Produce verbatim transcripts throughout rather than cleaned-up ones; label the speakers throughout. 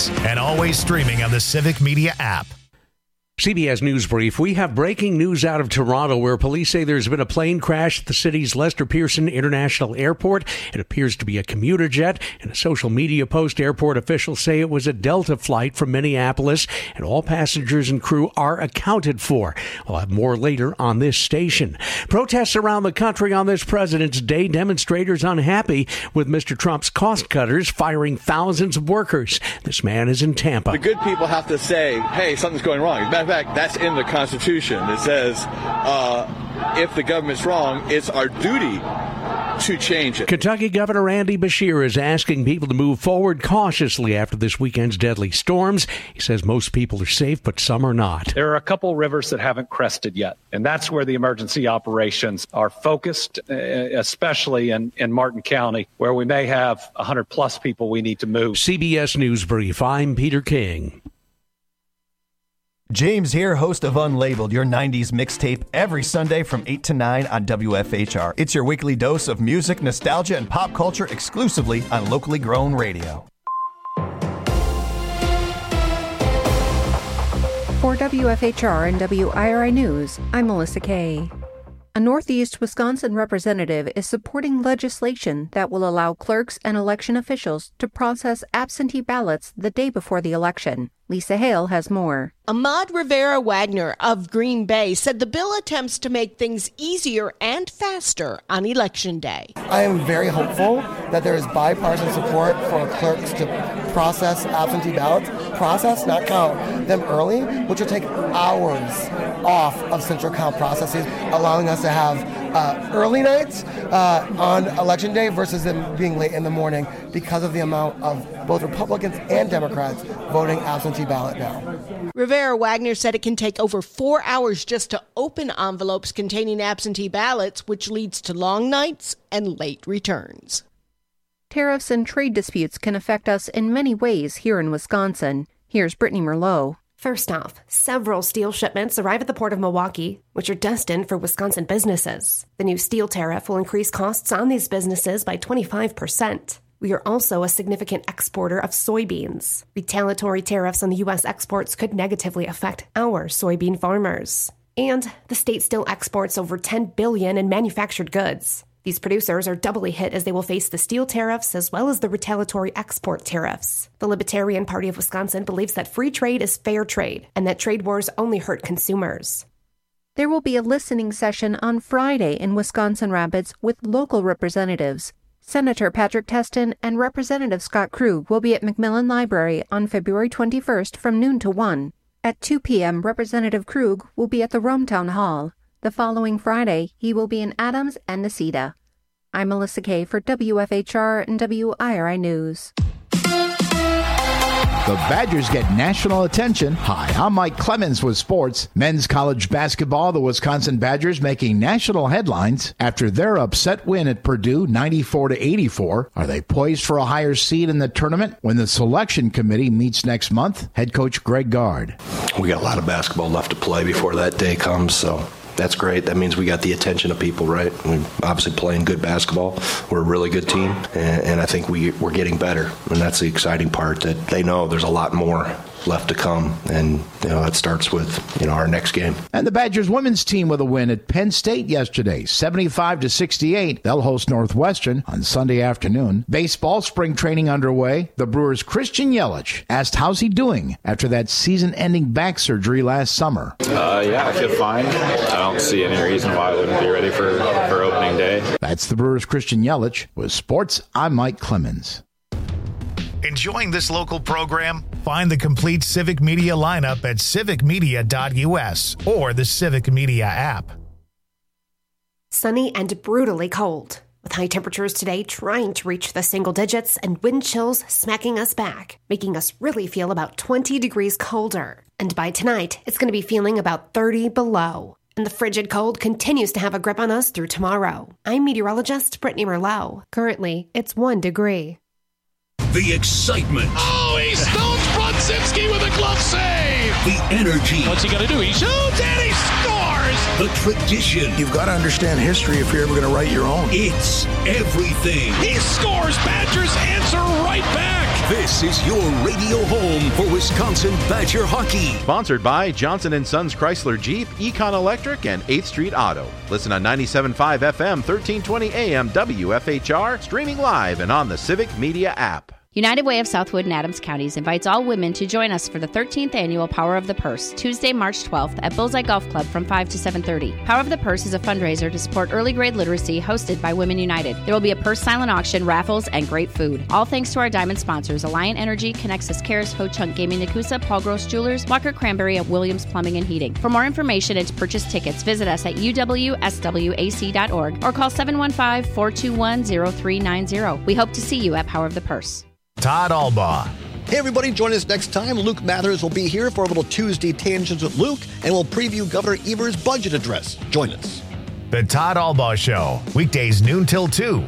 Speaker 1: podcasts, and always streaming on the Civic Media app.
Speaker 2: C B S News Brief. We have breaking news out of Toronto where police say there's been a plane crash at the city's Lester Pearson International Airport. It appears to be a commuter jet. In a social media post, airport officials say it was a Delta flight from Minneapolis and all passengers and crew are accounted for. We'll have more later on this station. Protests around the country on this President's Day. Demonstrators unhappy with Mister Trump's cost cutters firing thousands of workers. This man is in Tampa.
Speaker 3: The good people have to say, hey, something's going wrong. Matter of fact, that's in the Constitution. It says uh, if the government's wrong, it's our duty to change it.
Speaker 2: Kentucky Governor Andy Beshear is asking people to move forward cautiously after this weekend's deadly storms. He says most people are safe, but some are not.
Speaker 4: There are a couple rivers that haven't crested yet, and that's where the emergency operations are focused, especially in, in Martin County, where we may have one hundred plus people we need to move.
Speaker 2: C B S News Brief. I'm Peter King.
Speaker 5: James here, host of Unlabeled, your nineties mixtape, every Sunday from eight to nine on W F H R. It's your weekly dose of music, nostalgia, and pop culture exclusively on locally grown radio.
Speaker 6: For W F H R and W I R I News, I'm Melissa Kay. A Northeast Wisconsin representative is supporting legislation that will allow clerks and election officials to process absentee ballots the day before the election. Lisa Hale has more.
Speaker 7: Ahmad Rivera-Wagner of Green Bay said the bill attempts to make things easier and faster on Election Day.
Speaker 8: I am very hopeful that there is bipartisan support for clerks to process absentee ballots, process, not count them early, which will take hours off of central count processes, allowing us to have uh, early nights uh, on Election Day versus them being late in the morning because of the amount of both Republicans and Democrats voting absentee ballot now.
Speaker 7: Rivera-Wagner said it can take over four hours just to open envelopes containing absentee ballots, which leads to long nights and late returns.
Speaker 6: Tariffs and trade disputes can affect us in many ways here in Wisconsin. Here's Brittany Merlot.
Speaker 9: First off, several steel shipments arrive at the Port of Milwaukee, which are destined for Wisconsin businesses. The new steel tariff will increase costs on these businesses by twenty-five percent. We are also a significant exporter of soybeans. Retaliatory tariffs on the U S exports could negatively affect our soybean farmers. And the state still exports over ten billion dollars in manufactured goods. These producers are doubly hit as they will face the steel tariffs as well as the retaliatory export tariffs. The Libertarian Party of Wisconsin believes that free trade is fair trade and that trade wars only hurt consumers.
Speaker 6: There will be a listening session on Friday in Wisconsin Rapids with local representatives. Senator Patrick Teston and Representative Scott Krug will be at McMillan Library on February twenty-first from noon to one. At two p.m., Representative Krug will be at the Rome Town Hall. The following Friday, he will be in Adams and Necedah. I'm Melissa Kay for W F H R and W I R I News.
Speaker 10: The Badgers get national attention. Hi, I'm Mike Clemens with sports. Men's college basketball, the Wisconsin Badgers making national headlines after their upset win at Purdue ninety-four to eighty-four. Are they poised for a higher seed in the tournament when the selection committee meets next month? Head coach Greg Gard.
Speaker 11: We got a lot of basketball left to play before that day comes, so that's great. That means we got the attention of people, right? We're obviously playing good basketball. We're a really good team, and, and I think we, we're getting better. And that's the exciting part, that they know there's a lot more left to come, and you know it starts with you know our next game.
Speaker 10: And the Badgers women's team with a win at Penn State yesterday, seventy-five to sixty-eight. They'll host Northwestern on Sunday afternoon. Baseball spring training underway. The Brewers' Christian Yelich asked how's he doing after that season-ending back surgery last summer.
Speaker 12: Uh, yeah, I feel fine. I don't see any reason why I wouldn't be ready for for opening day.
Speaker 10: That's the Brewers' Christian Yelich. With sports, I'm Mike Clemens.
Speaker 1: Enjoying this local program? Find the complete Civic Media lineup at civic media dot u s or the Civic Media app.
Speaker 9: Sunny and brutally cold, with high temperatures today trying to reach the single digits and wind chills smacking us back, making us really feel about twenty degrees colder. And by tonight, it's going to be feeling about thirty below. And the frigid cold continues to have a grip on us through tomorrow. I'm meteorologist Brittany Merlot. Currently, it's one degree.
Speaker 13: The excitement.
Speaker 14: Oh, he stones Brodzinski with a glove save.
Speaker 13: The energy.
Speaker 14: What's he going to do? He shoots and he scores.
Speaker 13: Scores, the tradition.
Speaker 14: You've got to understand history if you're ever going to write your own.
Speaker 13: It's everything.
Speaker 15: He scores. Badgers answer right back.
Speaker 13: This is your radio home for Wisconsin Badger hockey.
Speaker 16: Sponsored by Johnson and Sons Chrysler Jeep, Econ Electric, and eighth Street Auto. Listen on ninety-seven point five F M, thirteen twenty A M W F H R, streaming live and on the Civic Media app.
Speaker 17: United Way of Southwood and Adams Counties invites all women to join us for the thirteenth annual Power of the Purse, Tuesday, March twelfth at Bullseye Golf Club from five to seven thirty. Power of the Purse is a fundraiser to support early grade literacy hosted by Women United. There will be a purse silent auction, raffles, and great food. All thanks to our diamond sponsors, Alliant Energy, Connexus Cares, Ho Chunk Gaming Nakusa, Paul Gross Jewelers, Walker Cranberry, and Williams Plumbing and Heating. For more information and to purchase tickets, visit us at U W S W A C dot org or call seven one five, four two one, zero three nine zero. We hope to see you at Power of the Purse.
Speaker 1: Todd Albaugh.
Speaker 18: Hey, everybody, join us next time. Luke Mathers will be here for a little Tuesday Tangents with Luke, and we'll preview Governor Evers' budget address. Join us.
Speaker 1: The Todd Albaugh Show, weekdays noon till two.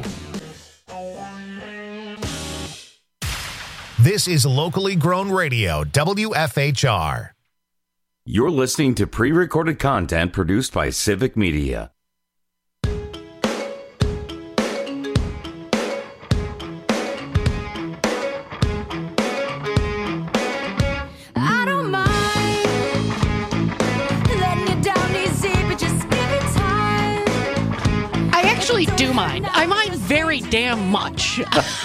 Speaker 1: This is locally grown radio, W F H R.
Speaker 19: You're listening to pre-recorded content produced by Civic Media.
Speaker 20: Do mind. I mind very damn much.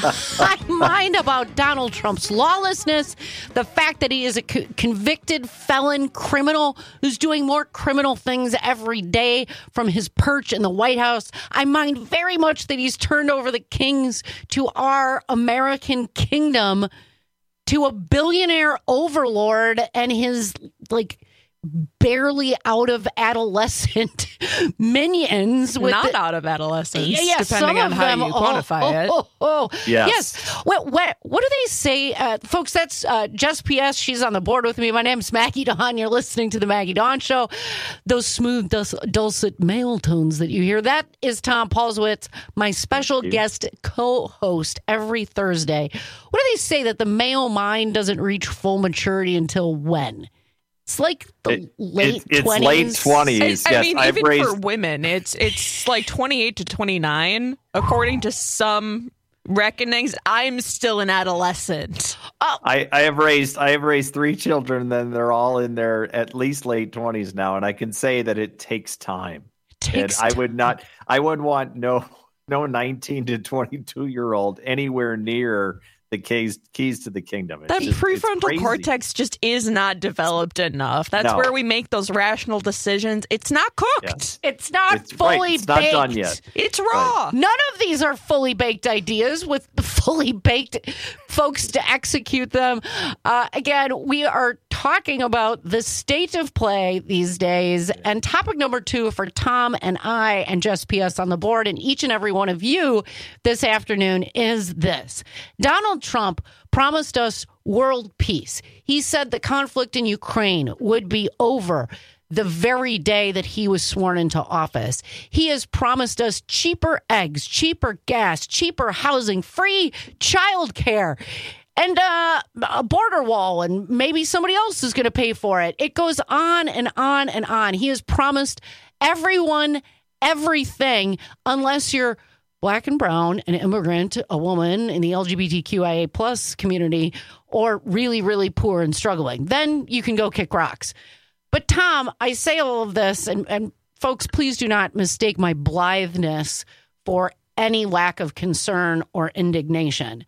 Speaker 20: I mind about Donald Trump's lawlessness, the fact that he is a co- convicted felon criminal who's doing more criminal things every day from his perch in the White House. I mind very much that he's turned over the kings to our American kingdom to a billionaire overlord and his, like, barely out of adolescent minions. With
Speaker 21: Not
Speaker 20: the,
Speaker 21: out of adolescence,
Speaker 20: yeah,
Speaker 21: depending on how
Speaker 20: them,
Speaker 21: you quantify
Speaker 20: oh,
Speaker 21: it.
Speaker 20: Oh, oh, oh.
Speaker 21: Yes.
Speaker 20: yes. What, what, what do they say? Uh, folks, that's uh, Jess P S. She's on the board with me. My name's Maggie Dawn. You're listening to the Maggie Dawn Show. Those smooth, dus- dulcet male tones that you hear, that is Tom Paulswitz, my special guest co-host every Thursday. What do they say that the male mind doesn't reach full maturity until when? It's like the
Speaker 22: it,
Speaker 20: late
Speaker 22: it's,
Speaker 20: twenties.
Speaker 22: It's late twenties.
Speaker 21: I, I
Speaker 22: yes,
Speaker 21: mean,
Speaker 22: I've
Speaker 21: even
Speaker 22: raised...
Speaker 21: for women, it's it's like twenty-eight to twenty-nine, according to some reckonings. I'm still an adolescent.
Speaker 20: Oh.
Speaker 22: I, I have raised I have raised three children, and they're all in their at least late twenties now, and I can say that it takes time.
Speaker 20: It takes
Speaker 22: and
Speaker 20: time.
Speaker 22: I would not. I would want no no nineteen to twenty-two year old anywhere near the keys keys to the kingdom. It's
Speaker 21: that
Speaker 22: just,
Speaker 21: prefrontal cortex just is not developed enough. That's
Speaker 22: No.
Speaker 21: where we make those rational decisions. It's not cooked.
Speaker 22: Yeah.
Speaker 20: It's not
Speaker 22: It's-
Speaker 20: fully
Speaker 22: right, it's not
Speaker 20: baked.
Speaker 22: done yet.
Speaker 21: It's raw.
Speaker 20: None of these are fully baked ideas with fully baked folks to execute them. Uh, again, we are talking about the state of play these days. And topic number two for Tom and I and Jess P S on the board and each and every one of you this afternoon is this. Donald Trump promised us world peace. He said the conflict in Ukraine would be over the very day that he was sworn into office. He has promised us cheaper eggs, cheaper gas, cheaper housing, free childcare, and uh, a border wall, and maybe somebody else is going to pay for it. It goes on and on and on. He has promised everyone everything unless you're Black and brown, an immigrant, a woman in the L G B T Q I A plus community, or really, really poor and struggling. Then you can go kick rocks. But Tom, I say all of this, and, and folks, please do not mistake my blitheness for any lack of concern or indignation.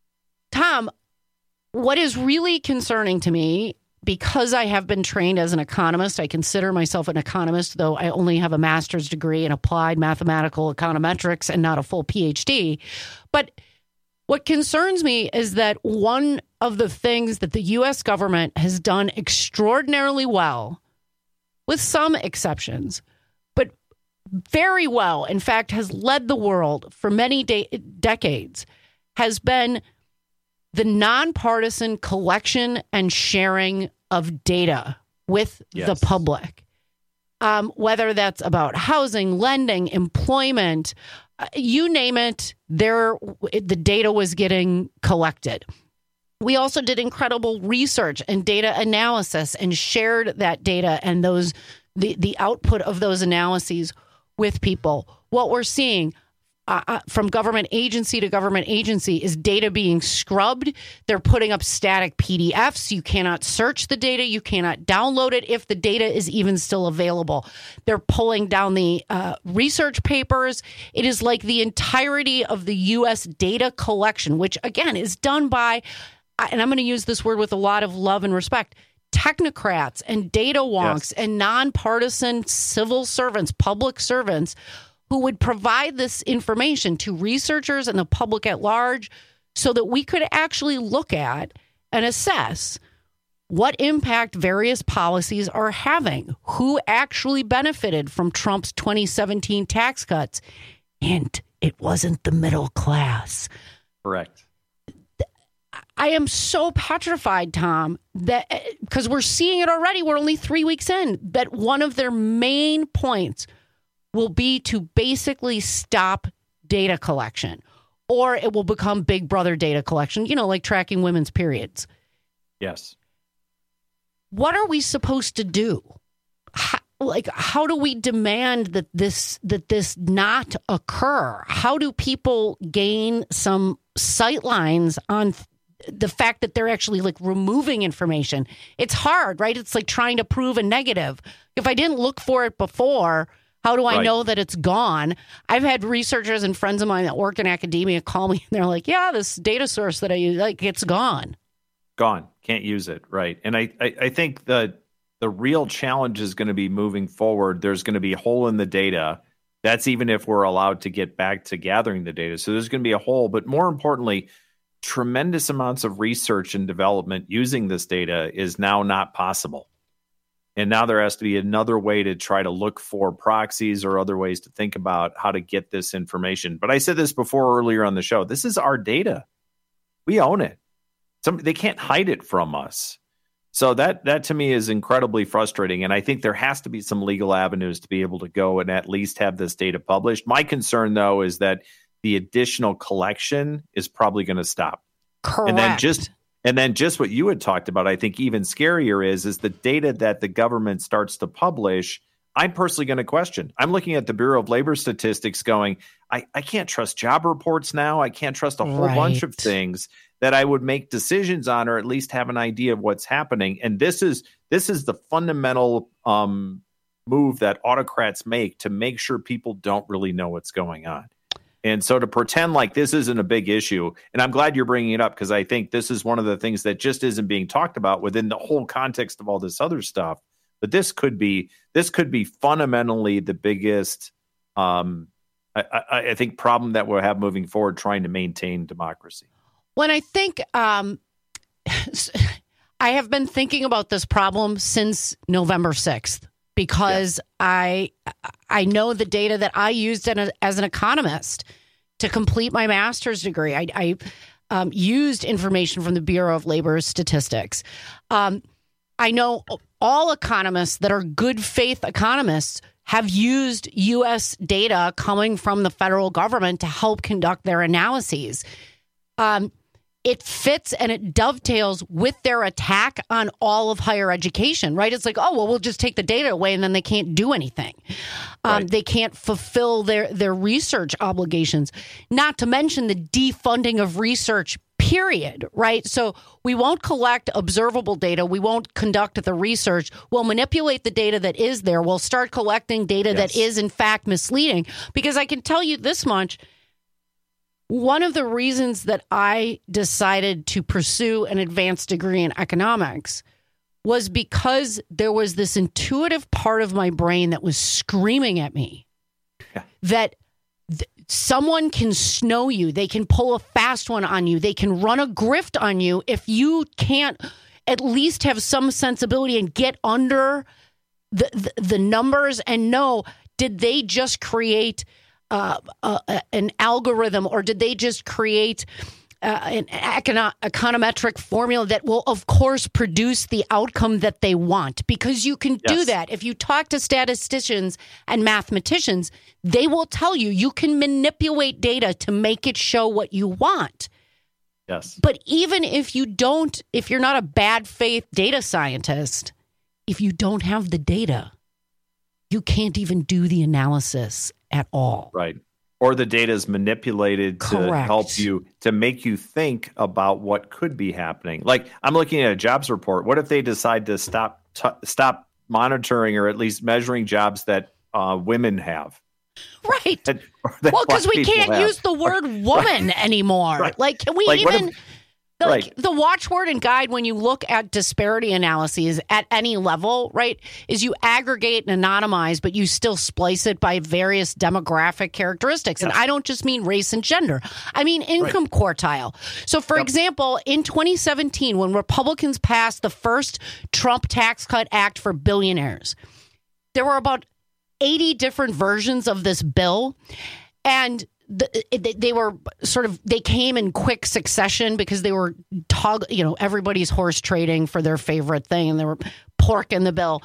Speaker 20: Tom, what is really concerning to me, because I have been trained as an economist, I consider myself an economist, though I only have a master's degree in applied mathematical econometrics and not a full P H D. But what concerns me is that one of the things that the U S government has done extraordinarily well, with some exceptions, but very well, in fact, has led the world for many de- decades, has been the nonpartisan collection and sharing of data with yes. the public, um, whether that's about housing, lending, employment, uh, you name it, there the data was getting collected. We also did incredible research and data analysis and shared that data and those the, the output of those analyses with people. What we're seeing uh, from government agency to government agency is data being scrubbed. They're putting up static P D Fs. You cannot search the data. You cannot download it if the data is even still available. They're pulling down the uh, research papers. It is like the entirety of the U S data collection, which, again, is done by, and I'm going to use this word with a lot of love and respect, technocrats and data wonks yes. and nonpartisan civil servants, public servants, who would provide this information to researchers and the public at large so that we could actually look at and assess what impact various policies are having, who actually benefited from Trump's twenty seventeen tax cuts. And it wasn't the middle class.
Speaker 22: Correct.
Speaker 20: I am so petrified, Tom, that because we're seeing it already. We're only three weeks in, that one of their main points will be to basically stop data collection, or it will become Big Brother data collection, you know, like tracking women's periods.
Speaker 22: Yes.
Speaker 20: What are we supposed to do? How, like, how do we demand that this that this not occur? How do people gain some sightlines on the fact that they're actually like removing information? It's hard, right? It's like trying to prove a negative. If I didn't look for it before, how do I right. know that it's gone? I've had researchers and friends of mine that work in academia call me and they're like, yeah, this data source that I use, like, it's gone.
Speaker 22: Gone. Can't use it. Right. And I, I, I think the the real challenge is going to be moving forward. There's going to be a hole in the data. That's even if we're allowed to get back to gathering the data. So there's going to be a hole. But more importantly, tremendous amounts of research and development using this data is now not possible. And now there has to be another way to try to look for proxies or other ways to think about how to get this information. But I said this before earlier on the show. This is our data. We own it. Some, they can't hide it from us. So that that to me is incredibly frustrating. And I think there has to be some legal avenues to be able to go and at least have this data published. My concern, though, is that the additional collection is probably going to stop.
Speaker 20: Correct.
Speaker 22: And then just and then just what you had talked about, I think even scarier is, is the data that the government starts to publish. I'm personally going to question. I'm looking at the Bureau of Labor Statistics going, I, I can't trust job reports now. I can't trust a whole
Speaker 20: right.
Speaker 22: bunch of things that I would make decisions on or at least have an idea of what's happening. And this is this is the fundamental um, move that autocrats make to make sure people don't really know what's going on. And so to pretend like this isn't a big issue, and I'm glad you're bringing it up because I think this is one of the things that just isn't being talked about within the whole context of all this other stuff. But this could be this could be fundamentally the biggest, um, I, I, I think, problem that we'll have moving forward, trying to maintain democracy.
Speaker 20: When I think um, I have been thinking about this problem since November sixth because yeah. I I know the data that I used as an economist to complete my master's degree. I, I um, used information from the Bureau of Labor Statistics. Um, I know all economists that are good faith economists have used U S data coming from the federal government to help conduct their analyses. Um, it fits and it dovetails with their attack on all of higher education, right? It's like, oh, well, we'll just take the data away and then they can't do anything. Um, right. They can't fulfill their, their research obligations, not to mention the defunding of research, period, right? So we won't collect observable data. We won't conduct the research. We'll manipulate the data that is there. We'll start collecting data yes. that is, in fact, misleading. Because I can tell you this much. One of the reasons that I decided to pursue an advanced degree in economics was because there was this intuitive part of my brain that was screaming at me yeah. that th- someone can snow you. They can pull a fast one on you. They can run a grift on you if you can't at least have some sensibility and get under the, the, the numbers and know, did they just create Uh, uh, an algorithm, or did they just create uh, an econo- econometric formula that will, of course, produce the outcome that they want? Because you can yes. do that. If you talk to statisticians and mathematicians, they will tell you you can manipulate data to make it show what you want.
Speaker 22: Yes.
Speaker 20: But even if you don't, if you're not a bad faith data scientist, if you don't have the data, you can't even do the analysis at all.
Speaker 22: Right. Or the data is manipulated to
Speaker 20: Correct.
Speaker 22: help you, to make you think about what could be happening. Like, I'm looking at a jobs report. What if they decide to stop t- stop monitoring or at least measuring jobs that uh, women have?
Speaker 20: Right.
Speaker 22: That,
Speaker 20: Well, because we can't
Speaker 22: have.
Speaker 20: use the word woman
Speaker 22: Right.
Speaker 20: anymore.
Speaker 22: Right.
Speaker 20: Like, can we
Speaker 22: Like, what
Speaker 20: even...
Speaker 22: if-
Speaker 20: Like
Speaker 22: Right.
Speaker 20: the watchword and guide when you look at disparity analyses at any level, right, is you aggregate and anonymize, but you still splice it by various demographic characteristics. And I don't just mean race and gender. I mean income right. quartile. So, for yep. example, in twenty seventeen, when Republicans passed the first Trump Tax Cut Act for billionaires, there were about eighty different versions of this bill. And The, they were sort of, they came in quick succession because they were, tog, you know, everybody's horse trading for their favorite thing, and they were pork in the bill.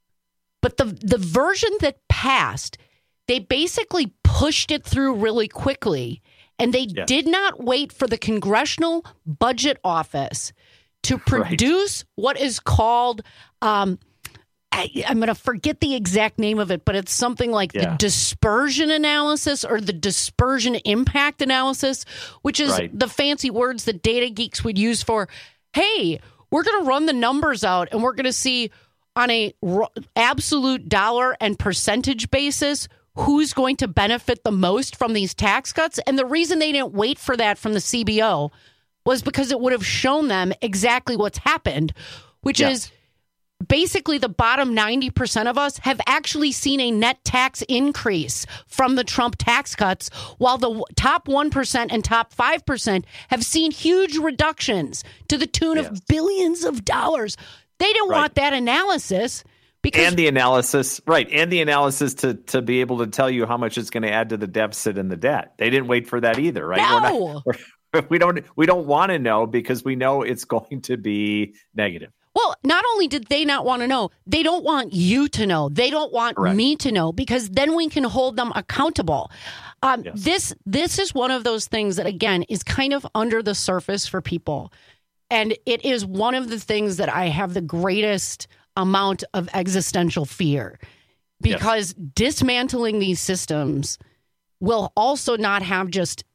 Speaker 20: But the the version that passed, they basically pushed it through really quickly, and they yeah. did not wait for the Congressional Budget Office to produce right. what is called, um, I, I'm going to forget the exact name of it, but it's something like yeah. the dispersion analysis or the dispersion impact analysis, which is right. the fancy words that data geeks would use for, hey, we're going to run the numbers out and we're going to see on a r- absolute dollar and percentage basis who's going to benefit the most from these tax cuts. And the reason they didn't wait for that from the C B O was because it would have shown them exactly what's happened, which yes. is basically the bottom ninety percent of us have actually seen a net tax increase from the Trump tax cuts, while the top one percent and top five percent have seen huge reductions to the tune yes. of billions of dollars. They didn't right. want that analysis. Because,
Speaker 22: and the analysis, right, and the analysis to to be able to tell you how much it's going to add to the deficit and the debt. They didn't wait for that either, right?
Speaker 20: No.
Speaker 22: We're not, we're, we don't we don't want to know because we know it's going to be negative.
Speaker 20: Well, not only did they not want to know, they don't want you to know. They don't want Correct. me to know, because then we can hold them accountable. Um, yes. This this is one of those things that, again, is kind of under the surface for people. And it is one of the things that I have the greatest amount of existential fear, because yes. dismantling these systems will also not have just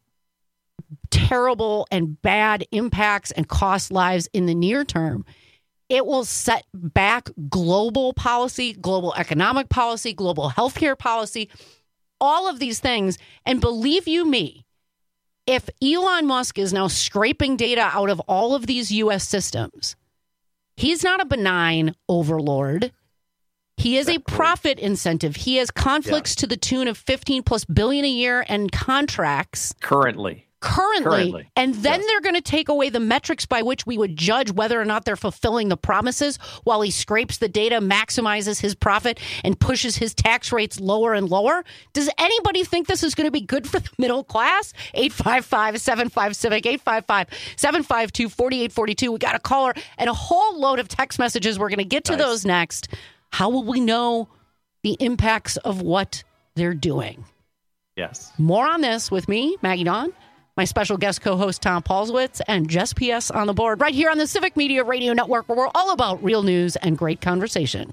Speaker 20: terrible and bad impacts and cost lives in the near term. It will set back global policy, global economic policy, global healthcare policy, all of these things. And believe you me, if Elon Musk is now scraping data out of all of these U S systems, he's not a benign overlord. He is a profit incentive. He has conflicts yeah. to the tune of fifteen plus billion a year and contracts.
Speaker 22: Currently.
Speaker 20: Currently,
Speaker 22: Currently.
Speaker 20: And then
Speaker 22: yes.
Speaker 20: they're going to take away the metrics by which we would judge whether or not they're fulfilling the promises, while he scrapes the data, maximizes his profit, and pushes his tax rates lower and lower. Does anybody think this is going to be good for the middle class? eight five five, seven five, CIVIC, eight five five, seven five two, four eight four two. We got a caller and a whole load of text messages. We're going to get to nice. those next. How will we know the impacts of what they're doing?
Speaker 22: Yes.
Speaker 20: More on this with me, Maggie Dawn, my special guest co-host Tom Paulswitz, and Jess P S on the board right here on the Civic Media Radio Network, where we're all about real news and great conversation.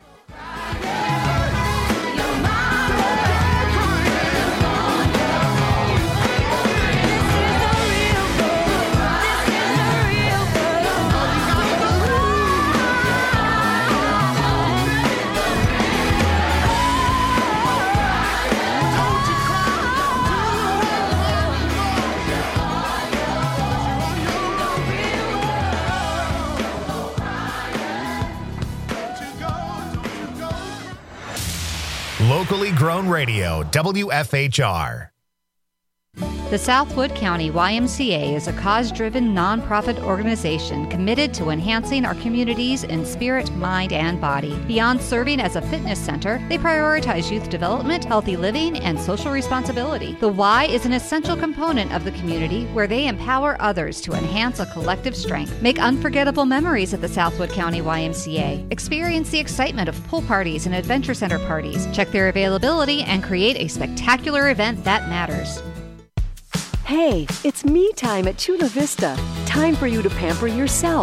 Speaker 1: Locally grown radio, W F H R.
Speaker 3: The Southwood County Y M C A is a cause-driven, nonprofit organization committed to enhancing our communities in spirit, mind, and body. Beyond serving as a fitness center, they prioritize youth development, healthy living, and social responsibility. The Y is an essential component of the community where they empower others to enhance a collective strength. Make unforgettable memories at the Southwood County Y M C A. Experience the excitement of pool parties and adventure center parties. Check their availability and create a spectacular event that matters.
Speaker 4: Hey, it's me time at Chula Vista. Time for you to pamper yourself. But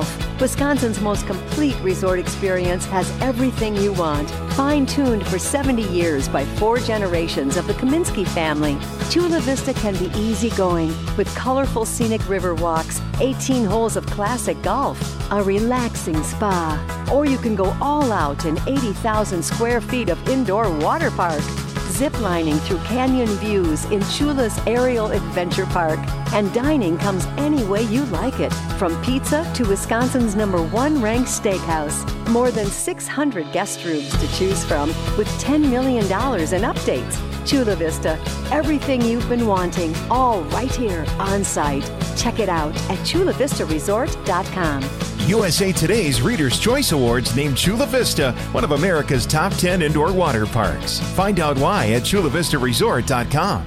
Speaker 2: Wisconsin's most complete resort experience has everything you want. Fine-tuned for seventy years by four generations of the Kaminsky family, Chula Vista can be easygoing with colorful scenic river walks, eighteen holes of classic golf, a relaxing spa, or you can go all out in eighty thousand square feet of indoor water park. Ziplining through canyon views in Chula's Aerial Adventure Park. And dining comes any way you like it, from pizza to Wisconsin's number one ranked steakhouse. More than six hundred guest rooms to choose from with ten million dollars in updates. Chula Vista, everything you've been wanting, all right here on site. Check it out at chula vista resort dot com.
Speaker 4: U S A Today's Reader's Choice Awards named Chula Vista one of America's top ten indoor water parks. Find out why at chula vista resort dot com.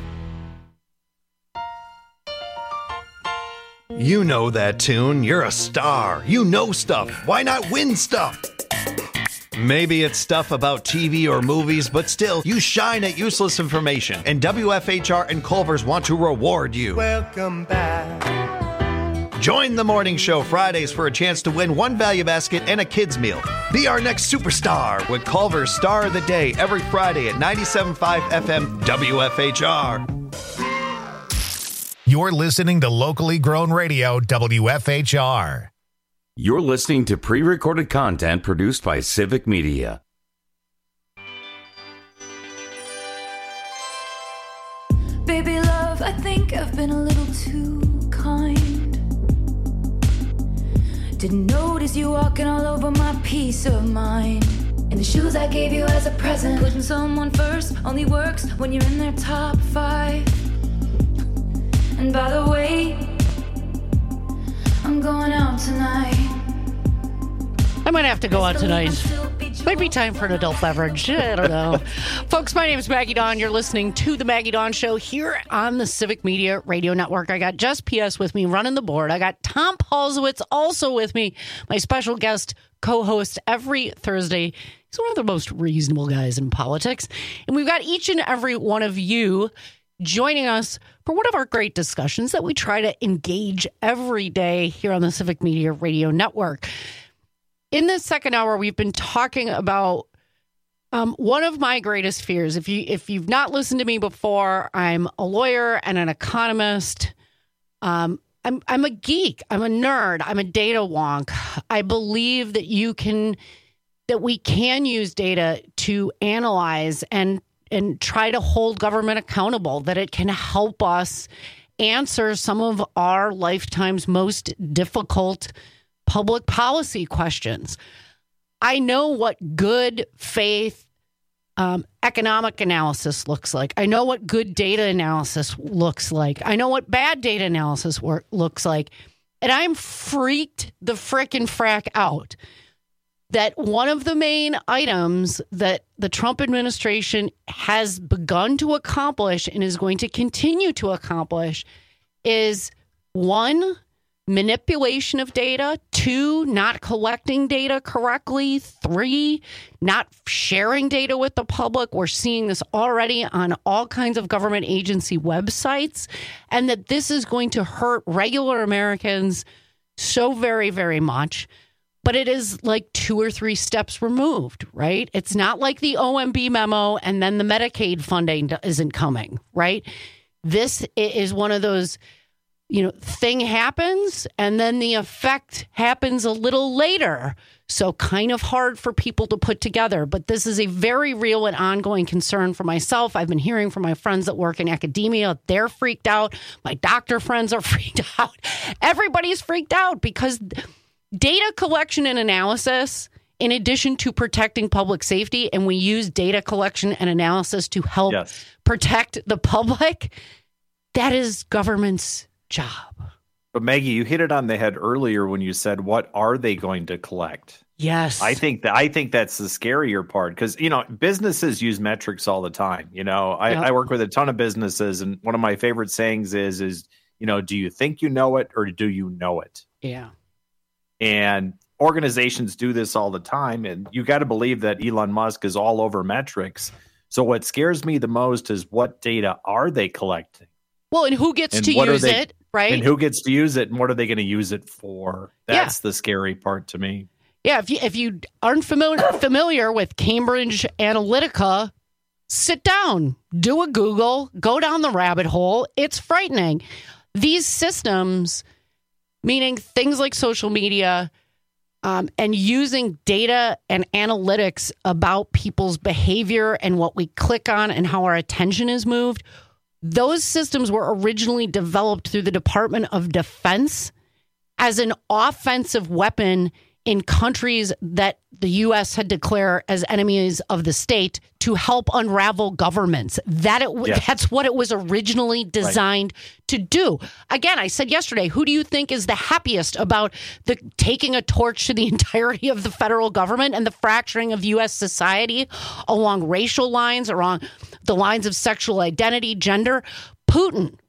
Speaker 5: You know that tune. You're a star. You know stuff. Why not win stuff? Maybe it's stuff about T V or movies, but still, you shine at useless information. And W F H R and Culver's want to reward you.
Speaker 23: Welcome back.
Speaker 5: Join the morning show Fridays for a chance to win one value basket and a kid's meal. Be our next superstar with Culver's Star of the Day every Friday at ninety-seven point five F M W F H R.
Speaker 1: You're listening to locally grown radio W F H R.
Speaker 19: You're listening to pre-recorded content produced by Civic Media.
Speaker 24: Baby love, I think I've been a little too kind. Didn't notice you walking all over my peace of mind. And the shoes I gave you as a present. Putting someone first only works when you're in their top five. And by the way, I'm going out tonight.
Speaker 20: I might have to go out tonight. Might be time for an adult beverage. I don't know. Folks, my name is Maggie Dawn. You're listening to The Maggie Dawn Show here on the Civic Media Radio Network. I got Jess P S with me running the board. I got Tom Paulsowitz also with me, my special guest co-host every Thursday. He's one of the most reasonable guys in politics. And we've got each and every one of you joining us for one of our great discussions that we try to engage every day here on the Civic Media Radio Network. In this second hour, we've been talking about um, one of my greatest fears. If you if you've not listened to me before, I'm a lawyer and an economist. Um, I'm I'm a geek. I'm a nerd. I'm a data wonk. I believe that you can that we can use data to analyze and and try to hold government accountable. That it can help us answer some of our lifetime's most difficult public policy questions. I know what good faith um, economic analysis looks like. I know what good data analysis looks like. I know what bad data analysis work, looks like. And I'm freaked the frickin' frack out that one of the main items that the Trump administration has begun to accomplish and is going to continue to accomplish is one, manipulation of data, two, not collecting data correctly, three, not sharing data with the public. We're seeing this already on all kinds of government agency websites, and that this is going to hurt regular Americans so very, very much. But it is like two or three steps removed, right? It's not like the O M B memo and then the Medicaid funding isn't coming, right? This is one of those, you know, thing happens and then the effect happens a little later. So kind of hard for people to put together. But this is a very real and ongoing concern for myself. I've been hearing from my friends that work in academia. They're freaked out. My doctor friends are freaked out. Everybody's freaked out because data collection and analysis, in addition to protecting public safety, and we use data collection and analysis to help yes. protect the public, that is government's job.
Speaker 22: But Maggie, you hit it on the head earlier when you said, what are they going to collect?
Speaker 20: Yes.
Speaker 22: I think that I think that's the scarier part because, you know, businesses use metrics all the time. You know, I, yep. I work with a ton of businesses, and one of my favorite sayings is, is, you know, do you think you know it or do you know it?
Speaker 20: Yeah.
Speaker 22: And organizations do this all the time. And you got to believe that Elon Musk is all over metrics. So what scares me the most is what data are they collecting?
Speaker 20: Well, and who gets
Speaker 22: and
Speaker 20: to use
Speaker 22: they,
Speaker 20: it, right?
Speaker 22: And who gets to use it, and what are they going to use it for? That's yeah. the scary part to me.
Speaker 20: Yeah, if you if you aren't familiar familiar with Cambridge Analytica, sit down, do a Google, go down the rabbit hole. It's frightening. These systems, meaning things like social media, um, and using data and analytics about people's behavior and what we click on and how our attention is moved, those systems were originally developed through the Department of Defense as an offensive weapon in countries that the U S had declared as enemies of the state to help unravel governments. That it, yeah. That's what it was originally designed right. to do. Again, I said yesterday, who do you think is the happiest about the taking a torch to the entirety of the federal government and the fracturing of U S society along racial lines, along the lines of sexual identity, gender? Putin,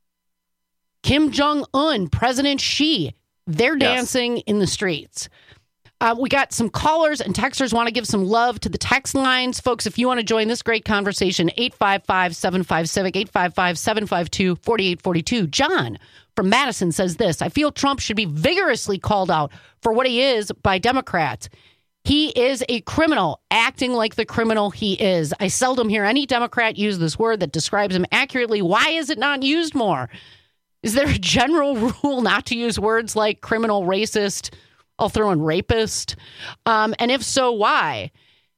Speaker 20: Kim Jong-un, President Xi, they're dancing yes. in the streets. Uh, we got some callers and texters want to give some love to the text lines. Folks, if you want to join this great conversation, eight five five, seven five, CIVIC, eight five five, seven five two, four eight four two. John from Madison says this: I feel Trump should be vigorously called out for what he is by Democrats. He is a criminal, acting like the criminal he is. I seldom hear any Democrat use this word that describes him accurately. Why is it not used more? Is there a general rule not to use words like criminal, racist? I'll throw in rapist. Um, and if so, why?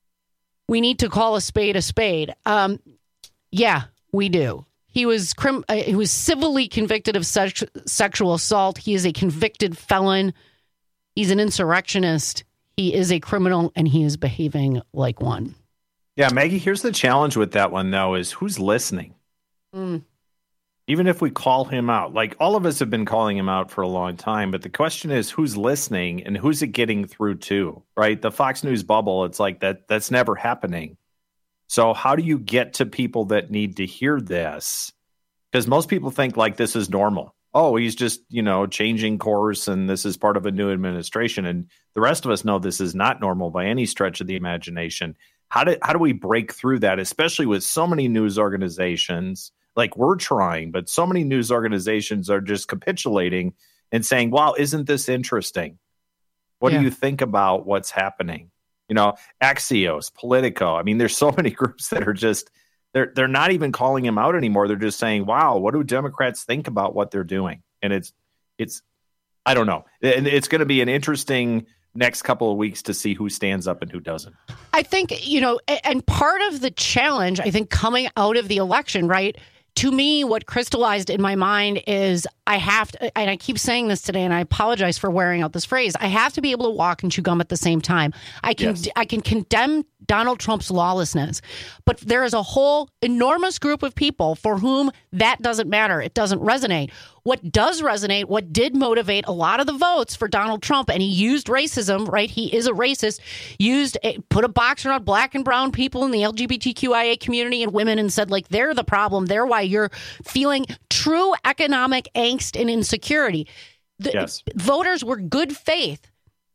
Speaker 20: We need to call a spade a spade. Um, yeah, we do. He was crim- uh, he was civilly convicted of sex- sexual assault. He is a convicted felon. He's an insurrectionist. He is a criminal, and he is behaving like one.
Speaker 22: Yeah, Maggie, here's the challenge with that one, though, is who's listening?
Speaker 20: Mm.
Speaker 22: Even if we call him out, like all of us have been calling him out for a long time, but the question is who's listening and who's it getting through to, right? The Fox News bubble, it's like that that's never happening. So how do you get to people that need to hear this? Because most people think like this is normal. Oh, he's just, you know, changing course and this is part of a new administration. And the rest of us know this is not normal by any stretch of the imagination. How do, how do we break through that, especially with so many news organizations? Like we're trying, but so many news organizations are just capitulating and saying, wow, isn't this interesting? What yeah. do you think about what's happening? You know, Axios, Politico. I mean, there's so many groups that are just, they're they're not even calling him out anymore. They're just saying, wow, what do Democrats think about what they're doing? And it's, it's, I don't know. And it's going to be an interesting next couple of weeks to see who stands up and who doesn't.
Speaker 20: I think, you know, and part of the challenge, I think, coming out of the election, right? To me, what crystallized in my mind is I have to, and I keep saying this today, and I apologize for wearing out this phrase, I have to be able to walk and chew gum at the same time. I can yes. I can condemn Donald Trump's lawlessness, but there is a whole enormous group of people for whom that doesn't matter. It doesn't resonate. What does resonate, what did motivate a lot of the votes for Donald Trump, and he used racism, right? He is a racist, used, a, put a box around black and brown people in the L G B T Q I A community and women and said, like, they're the problem. They're why you're feeling true economic angst and insecurity. The
Speaker 22: yes.
Speaker 20: voters were good faith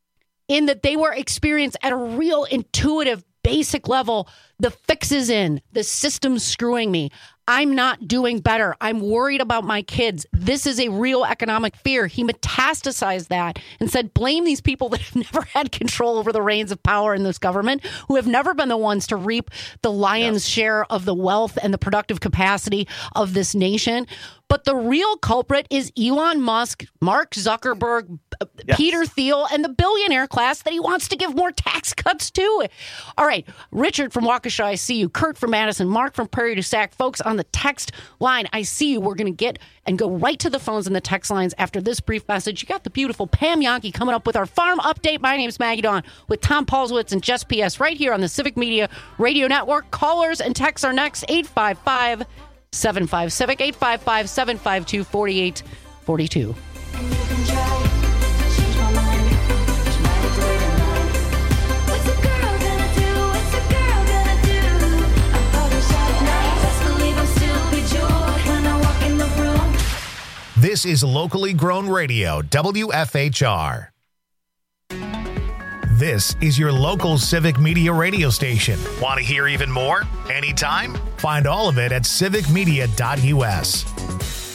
Speaker 20: in that they were experienced at a real intuitive, basic level. The fix is in. The system's screwing me. I'm not doing better. I'm worried about my kids. This is a real economic fear. He metastasized that and said, blame these people that have never had control over the reins of power in this government, who have never been the ones to reap the lion's yes. share of the wealth and the productive capacity of this nation. But the real culprit is Elon Musk, Mark Zuckerberg, yes. Peter Thiel, and the billionaire class that he wants to give more tax cuts to. All right. Richard from Waukesha, I see you. Kurt from Madison. Mark from Prairie du Sac. Folks on the text line, I see you. We're going to get and go right to the phones and the text lines after this brief message. You got the beautiful Pam Yankee coming up with our farm update. My name is Maggie Dawn with Tom Paulswitz and Jess P S right here on the Civic Media Radio Network. Callers and texts are next. eight five five, seven five Civic, eight five five, seven five two, four eight four two.
Speaker 1: This is locally grown radio, W F H R. This is your local Civic Media radio station. Want to hear even more? Anytime? Find all of it at civic media dot U S.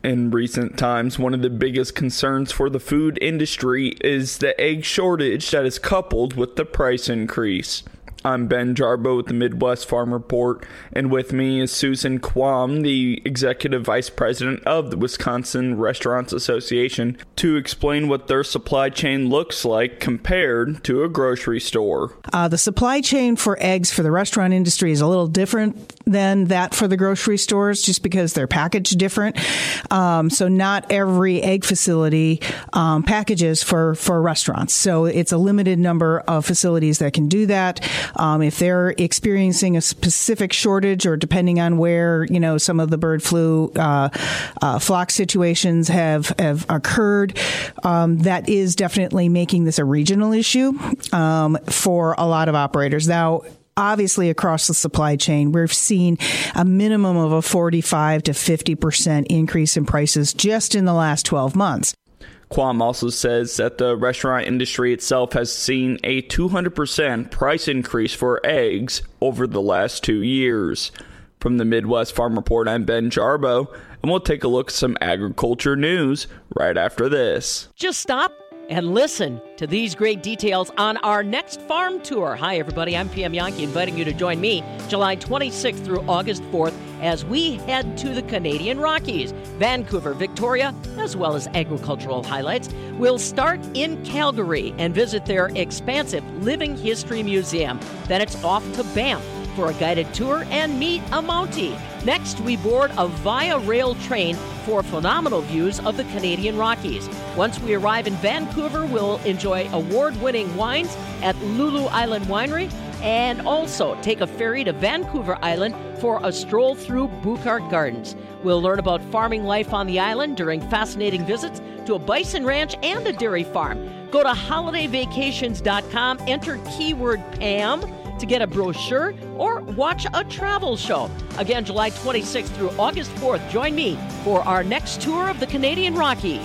Speaker 6: In recent times, one of the biggest concerns for the food industry is the egg shortage that is coupled with the price increase. I'm Ben Jarbo with the Midwest Farm Report, and with me is Susan Quam, the Executive Vice President of the Wisconsin Restaurants Association, to explain what their supply chain looks like compared to a grocery store.
Speaker 7: Uh, the supply chain for eggs for the restaurant industry is a little different than that for the grocery stores, just because they're packaged different. Um, so not every egg facility um, packages for, for restaurants. So it's a limited number of facilities that can do that. Um, if they're experiencing a specific shortage, or depending on where, you know, some of the bird flu uh, uh, flock situations have, have occurred, um, that is definitely making this a regional issue um, for a lot of operators. Now, obviously, across the supply chain, we've seen a minimum of a forty-five to fifty percent increase in prices just in the last twelve months.
Speaker 6: Quam also says that the restaurant industry itself has seen a two hundred percent price increase for eggs over the last two years. From the Midwest Farm Report, I'm Ben Jarbo, and we'll take a look at some agriculture news right after this.
Speaker 8: Just stop and listen to these great details on our next farm tour. Hi, everybody. I'm P M Yankee, inviting you to join me July twenty-sixth through August fourth as we head to the Canadian Rockies, Vancouver, Victoria, as well as agricultural highlights. We'll start in Calgary and visit their expansive Living History Museum. Then it's off to Banff for a guided tour and meet a Mountie. Next, we board a Via Rail train for phenomenal views of the Canadian Rockies. Once we arrive in Vancouver, we'll enjoy award-winning wines at Lulu Island Winery and also take a ferry to Vancouver Island for a stroll through Buchart Gardens. We'll learn about farming life on the island during fascinating visits to a bison ranch and a dairy farm. Go to holiday vacations dot com, enter keyword Pam to get a brochure or watch a travel show. Again, July twenty-sixth through August fourth, join me for our next tour of the Canadian Rockies.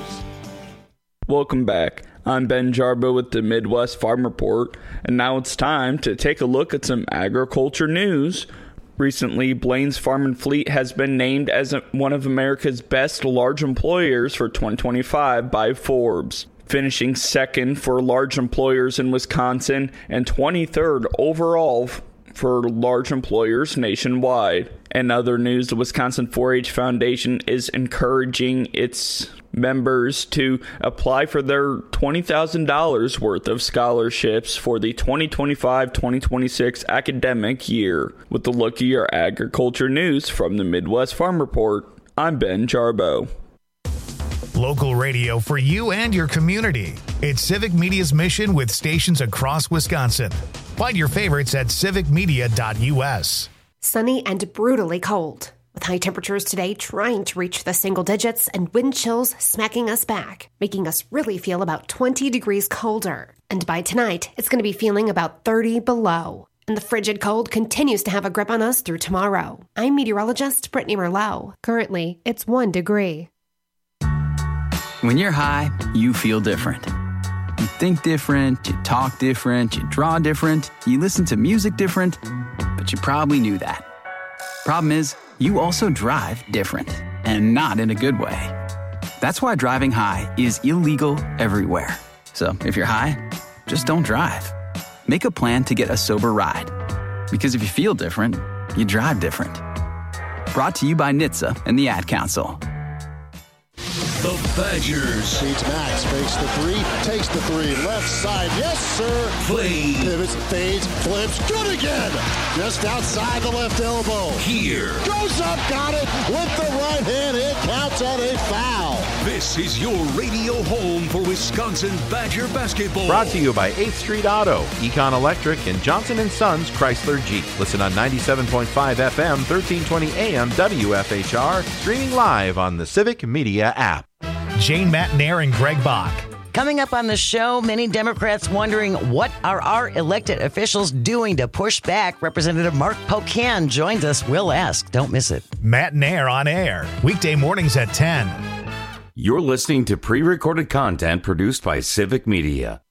Speaker 6: Welcome back. I'm Ben Jarbo with the Midwest Farm Report, and now it's time to take a look at some agriculture news. Recently, Blain's Farm and Fleet has been named as one of America's best large employers for twenty twenty-five by Forbes, finishing second for large employers in Wisconsin and twenty-third overall for large employers nationwide. In other news, the Wisconsin four H Foundation is encouraging its members to apply for their twenty thousand dollars worth of scholarships for the twenty twenty-five twenty twenty-six academic year. With a look at your agriculture news from the Midwest Farm Report, I'm Ben Jarbo.
Speaker 1: Local radio for you and your community. It's Civic Media's mission with stations across Wisconsin. Find your favorites at civic media dot u s.
Speaker 9: Sunny and brutally cold, with high temperatures today trying to reach the single digits and wind chills smacking us back, making us really feel about twenty degrees colder. And by tonight, it's going to be feeling about thirty below. And the frigid cold continues to have a grip on us through tomorrow. I'm meteorologist Brittany Merlot. Currently, it's one degree.
Speaker 11: When you're high, you feel different. You think different, you talk different, you draw different, you listen to music different, but you probably knew that. Problem is, you also drive different, and not in a good way. That's why driving high is illegal everywhere. So if you're high, just don't drive. Make a plan to get a sober ride. Because if you feel different, you drive different. Brought to you by N H T S A and the Ad Council.
Speaker 13: The Badgers.
Speaker 25: Feeds Max, fakes the three, takes the three, left side, yes sir.
Speaker 13: Play.
Speaker 25: Pivots, fades, flips, good again. Just outside the left elbow.
Speaker 13: Here.
Speaker 25: Goes up, got it, with the right hand, it counts on a foul.
Speaker 13: This is your radio home for Wisconsin Badger basketball.
Speaker 16: Brought to you by eighth Street Auto, Econ Electric, and Johnson and Sons Chrysler Jeep. Listen on ninety-seven point five F M, thirteen twenty A M W F H R, streaming live on the Civic Media app.
Speaker 1: Jane Matnair and Greg Bach.
Speaker 26: Coming up on the show, many Democrats wondering what are our elected officials doing to push back. Representative Mark Pocan joins us. We'll ask. Don't miss it.
Speaker 1: Matnair on air, weekday mornings at ten.
Speaker 19: You're listening to pre-recorded content produced by Civic Media.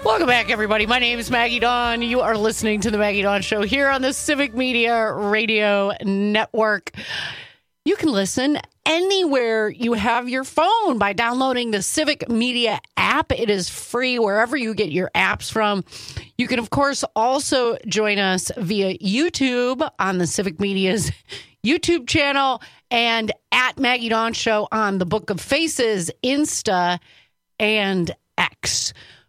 Speaker 20: Welcome back, everybody. My name is Maggie Dawn. You are listening to the Maggie Dawn Show here on the Civic Media Radio Network. You can listen anywhere you have your phone by downloading the Civic Media app. It is free wherever you get your apps from. You can, of course, also join us via YouTube on the Civic Media's YouTube channel and at Maggie Dawn Show on the Book of Faces, Insta, and X.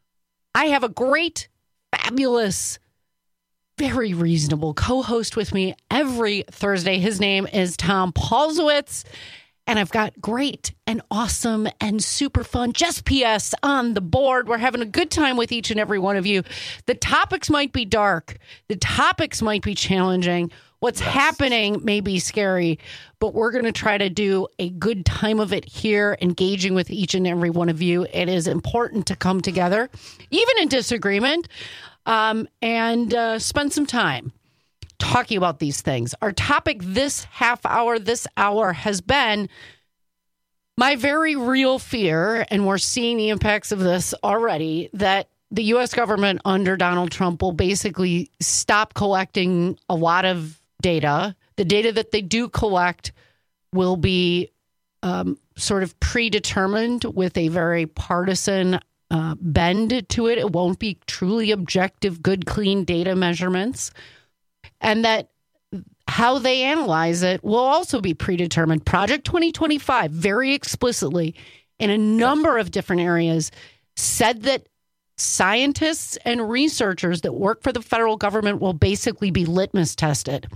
Speaker 20: I have a great, fabulous, very reasonable co-host with me every Thursday. His name is Tom Paulsowitz, and I've got great and awesome and super fun Just P S on the board. We're having a good time with each and every one of you. The topics might be dark. The topics might be challenging. What's yes. happening may be scary, but we're going to try to do a good time of it here, engaging with each and every one of you. It is important to come together, even in disagreement, um, and uh, spend some time talking about these things. Our topic this half hour, this hour has been my very real fear, and we're seeing the impacts of this already, that the U S government under Donald Trump will basically stop collecting a lot of data. The data that they do collect will be um, sort of predetermined with a very partisan uh, bend to it. It won't be truly objective, good, clean data measurements. And that how they analyze it will also be predetermined. Project twenty twenty-five, very explicitly, in a number of different areas, said that scientists and researchers that work for the federal government will basically be litmus tested.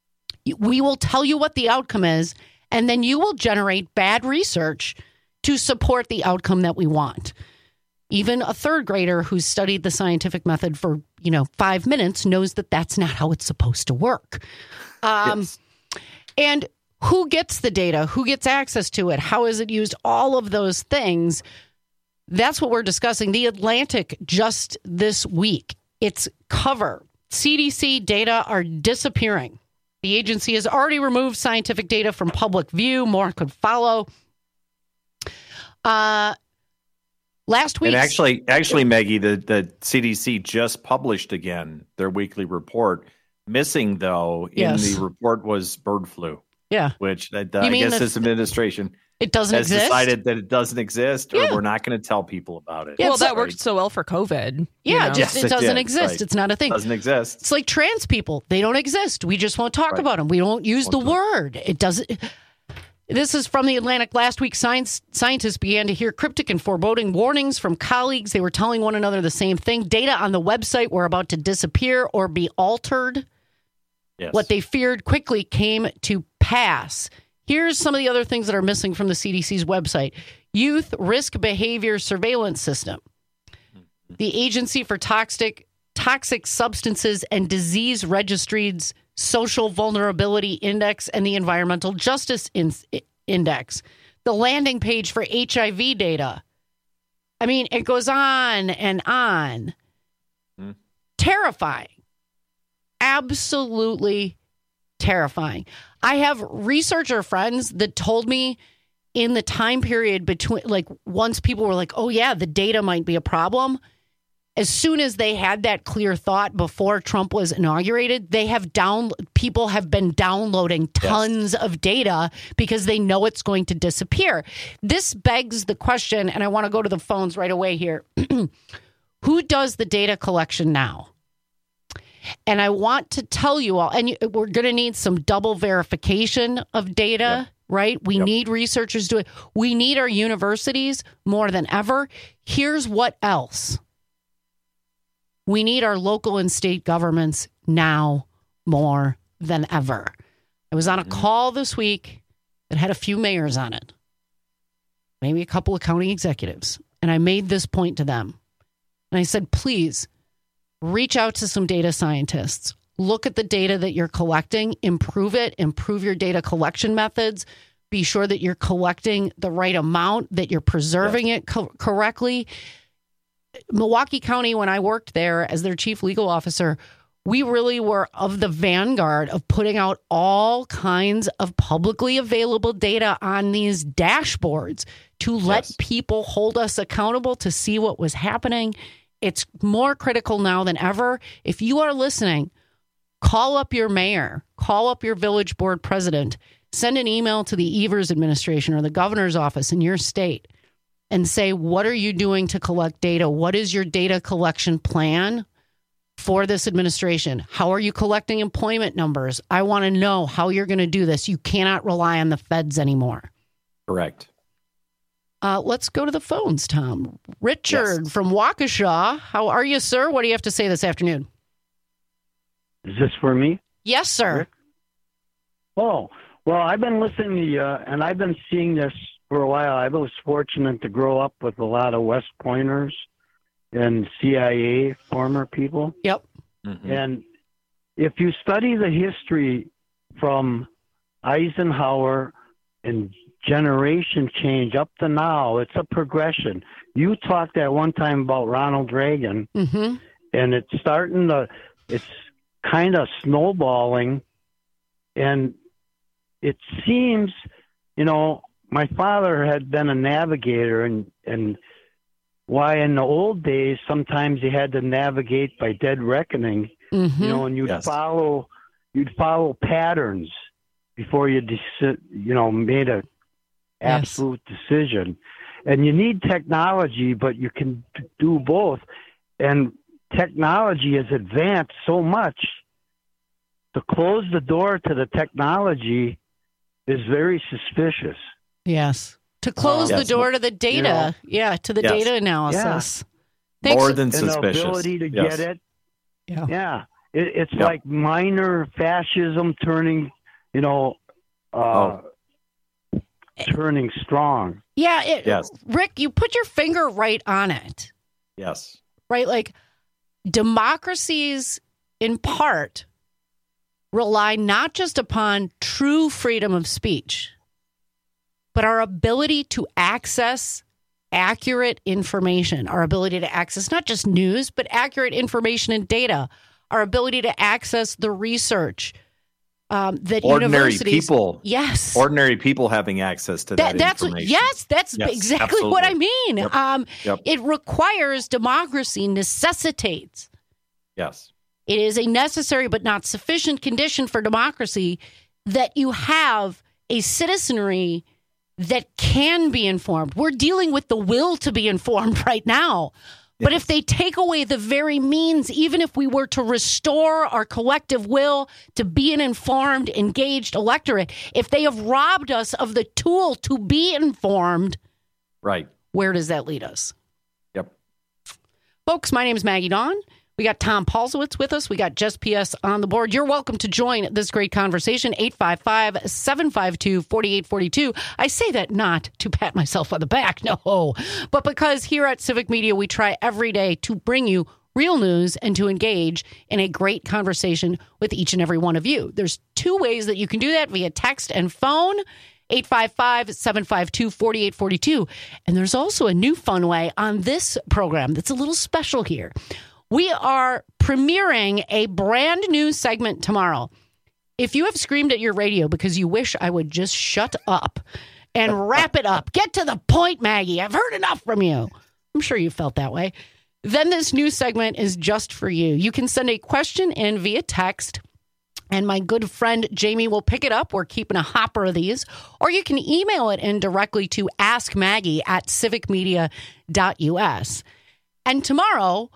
Speaker 20: We will tell you what the outcome is, and then you will generate bad research to support the outcome that we want. Even a third grader who's studied the scientific method for, you know, five minutes knows that that's not how it's supposed to work. Um, yes. And who gets the data? Who gets access to it? How is it used? All of those things. That's what we're discussing. The Atlantic just this week, its cover, C D C data are disappearing. The agency has already removed scientific data from public view. More could follow. Uh, last week,
Speaker 22: and actually, actually, Maggie, the, the C D C just published again their weekly report. Missing though in yes. the report was bird flu.
Speaker 20: Yeah,
Speaker 22: which uh, I guess
Speaker 20: the,
Speaker 22: this administration
Speaker 20: it doesn't
Speaker 22: has
Speaker 20: exist?
Speaker 22: decided that it doesn't exist, or
Speaker 20: yeah.
Speaker 22: we're not going to tell people about it.
Speaker 21: Yeah, well, that
Speaker 22: right?
Speaker 21: worked so well for COVID.
Speaker 20: Yeah,
Speaker 21: know?
Speaker 20: just
Speaker 22: yes,
Speaker 20: it doesn't
Speaker 22: it
Speaker 20: exist.
Speaker 22: Right.
Speaker 20: It's not a thing.
Speaker 22: It doesn't exist.
Speaker 20: It's like trans people; they don't exist. We just won't talk right. about them. We don't use won't the word. It. it doesn't. This is from the Atlantic. Last week, science scientists began to hear cryptic and foreboding warnings from colleagues. They were telling one another the same thing. Data on the website were about to disappear or be altered.
Speaker 22: Yes.
Speaker 20: What they feared quickly came to pass. Here's some of the other things that are missing from the C D C's website. Youth Risk Behavior Surveillance System. The Agency for Toxic Toxic Substances and Disease Registry's Social Vulnerability Index and the Environmental Justice in- Index. The landing page for H I V data. I mean, it goes on and on. Hmm. Terrifying. Absolutely terrifying. I have researcher friends that told me in the time period between, like, once people were like, oh, yeah, the data might be a problem. As soon as they had that clear thought before Trump was inaugurated, they have down people have been downloading tons yes. of data because they know it's going to disappear. This begs the question, and I want to go to the phones right away here. Who does the data collection now? And I want to tell you all, and we're going to need some double verification of data, yep. right? We yep. need researchers doing it. We need our universities more than ever. Here's what else. We need our local and state governments now more than ever. I was on a call this week that had a few mayors on it, maybe a couple of county executives. And I made this point to them. And I said, please, reach out to some data scientists. Look at the data that you're collecting, improve it, improve your data collection methods. Be sure that you're collecting the right amount, that you're preserving yes. it co- correctly. Milwaukee County, when I worked there as their chief legal officer, we really were of the vanguard of putting out all kinds of publicly available data on these dashboards to let yes. people hold us accountable to see what was happening. it's more critical now than ever. If you are listening, call up your mayor, call up your village board president, send an email to the Evers administration or the governor's office in your state and say, what are you doing to collect data? What is your data collection plan for this administration? How are you collecting employment numbers? I want to know how you're going to do this. You cannot rely on the feds anymore.
Speaker 22: Correct.
Speaker 20: Uh, let's go to the phones, Tom. Richard
Speaker 10: Yes.
Speaker 20: from Waukesha. How are you, sir? What do you have to say this afternoon?
Speaker 10: Is this for me?
Speaker 20: Yes, sir.
Speaker 10: Oh, well, I've been listening to you, and I've been seeing this for a while. I was fortunate to grow up with a lot of West Pointers and C I A former people.
Speaker 20: Yep.
Speaker 10: Mm-hmm. And if you study the history from Eisenhower and generation change up to now, it's a progression. You talked at one time about Ronald Reagan,
Speaker 20: mm-hmm.
Speaker 10: and it's starting to, it's kind of snowballing, and it seems, you know, my father had been a navigator, and, and why in the old days, sometimes you had to navigate by dead reckoning,
Speaker 20: mm-hmm.
Speaker 10: you know, and you'd
Speaker 22: Yes.
Speaker 10: follow, you'd follow patterns before you, deci- you know, made a absolute yes. decision. And you need technology, but you can do both. And technology has advanced so much. To close the door to the technology is very suspicious.
Speaker 20: Yes. To close
Speaker 10: Uh,
Speaker 20: the
Speaker 10: yes.
Speaker 20: door to the data.
Speaker 10: You know,
Speaker 20: yeah, to the
Speaker 10: yes.
Speaker 20: data analysis.
Speaker 10: Yeah.
Speaker 20: Thanks.
Speaker 22: More than
Speaker 10: And
Speaker 22: suspicious.
Speaker 10: the ability to
Speaker 22: Yes.
Speaker 10: get it.
Speaker 20: Yeah.
Speaker 10: Yeah. It, it's
Speaker 22: Yep.
Speaker 10: like minor fascism turning, you know, uh,
Speaker 22: Oh.
Speaker 10: turning strong.
Speaker 20: Yeah. It,
Speaker 22: Yes.
Speaker 20: Rick, you put your finger right on it,
Speaker 22: Yes.
Speaker 20: right? Like democracies, in part, rely not just upon true freedom of speech, but our ability to access accurate information, our ability to access not just news, but accurate information and data, our ability to access the research um, that
Speaker 22: Ordinary
Speaker 20: universities...
Speaker 22: people.
Speaker 20: Yes.
Speaker 22: Ordinary people having access to that,
Speaker 20: That, that's what,
Speaker 22: information.
Speaker 20: yes, that's
Speaker 22: Yes,
Speaker 20: exactly what I
Speaker 22: absolutely.
Speaker 20: mean.
Speaker 22: Yep.
Speaker 20: Um,
Speaker 22: Yep.
Speaker 20: It requires democracy, necessitates.
Speaker 22: Yes.
Speaker 20: It is a necessary but not sufficient condition for democracy that you have a citizenry that can be informed. We're dealing with the will to be informed right now. But if they take away the very means, even if we were to restore our collective will to be an informed, engaged electorate, if they have robbed us of the tool to be informed,
Speaker 22: Right.
Speaker 20: where does that lead us?
Speaker 22: Yep.
Speaker 20: Folks, my name is Maggie Dawn. We got Tom Paulsowitz with us. We got Jess P S on the board. You're welcome to join this great conversation. eight five five, seven five two, four eight four two. I say that not to pat myself on the back, no, but because here at Civic Media, we try every day to bring you real news and to engage in a great conversation with each and every one of you. There's two ways that you can do that, via text and phone. eight five five, seven five two, four eight four two. And there's also a new fun way on this program that's a little special here. We are premiering a brand new segment tomorrow. If you have screamed at your radio because you wish I would just shut up and wrap it up, get to the point, Maggie, I've heard enough from you. I'm sure you felt that way. Then this new segment is just for you. You can send a question in via text, and my good friend Jamie will pick it up. We're keeping a hopper of these. Or you can email it in directly to ask maggie at civic media dot u s. And tomorrow,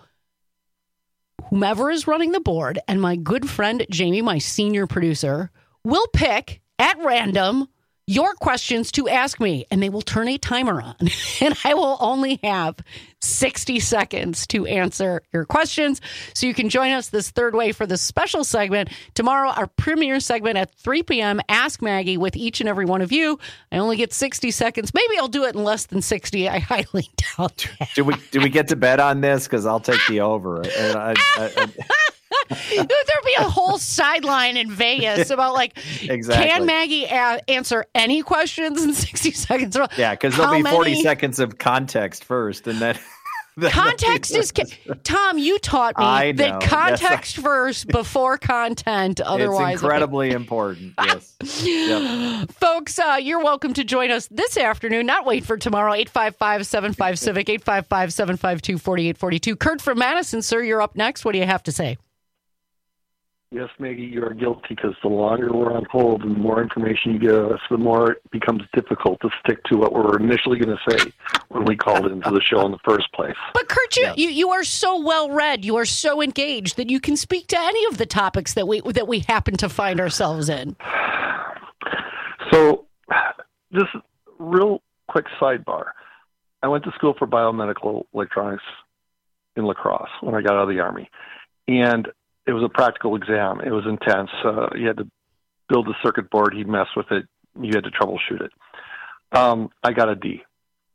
Speaker 20: whomever is running the board and my good friend Jamie, my senior producer, will pick at random your questions to ask me, and they will turn a timer on. And I will only have sixty seconds to answer your questions. So you can join us this third way for this special segment. Tomorrow, our premiere segment at three p.m., Ask Maggie with each and every one of you. I only get sixty seconds. Maybe I'll do it in less than sixty. I highly doubt that.
Speaker 22: Do we do we get to bet on this? Because I'll take the over. And I, I, I,
Speaker 20: There'd be a whole sideline in Vegas about like,
Speaker 22: Exactly.
Speaker 20: can Maggie a- answer any questions in sixty seconds?
Speaker 22: yeah, because there'll
Speaker 20: How
Speaker 22: be forty
Speaker 20: many?
Speaker 22: seconds of context first, and then
Speaker 20: Context is key. Tom, you taught me
Speaker 22: I know.
Speaker 20: that context
Speaker 22: Yes, I-
Speaker 20: first before content. Otherwise,
Speaker 22: it's incredibly important. Yes. Yep.
Speaker 20: Folks, uh, you're welcome to join us this afternoon. Not wait for tomorrow. eight five five, seven five, Civic, eight five five, seven five two, four eight four two. Kurt from Madison, sir, you're up next. What do you have to say?
Speaker 3: Yes, Maggie, you are guilty because the longer we're on hold and the more information you give us, the more it becomes difficult to stick to what we were initially going to say when we called into the show in the first place.
Speaker 20: But Kurt, you, you you are so well read, you are so engaged that you can speak to any of the topics that we that we happen to find ourselves in.
Speaker 3: So, just real quick sidebar. I went to school for biomedical electronics in La Crosse when I got out of the Army. And it was a practical exam. It was intense. Uh, you had to build a circuit board. He'd mess with it. You had to troubleshoot it. Um, I got a D.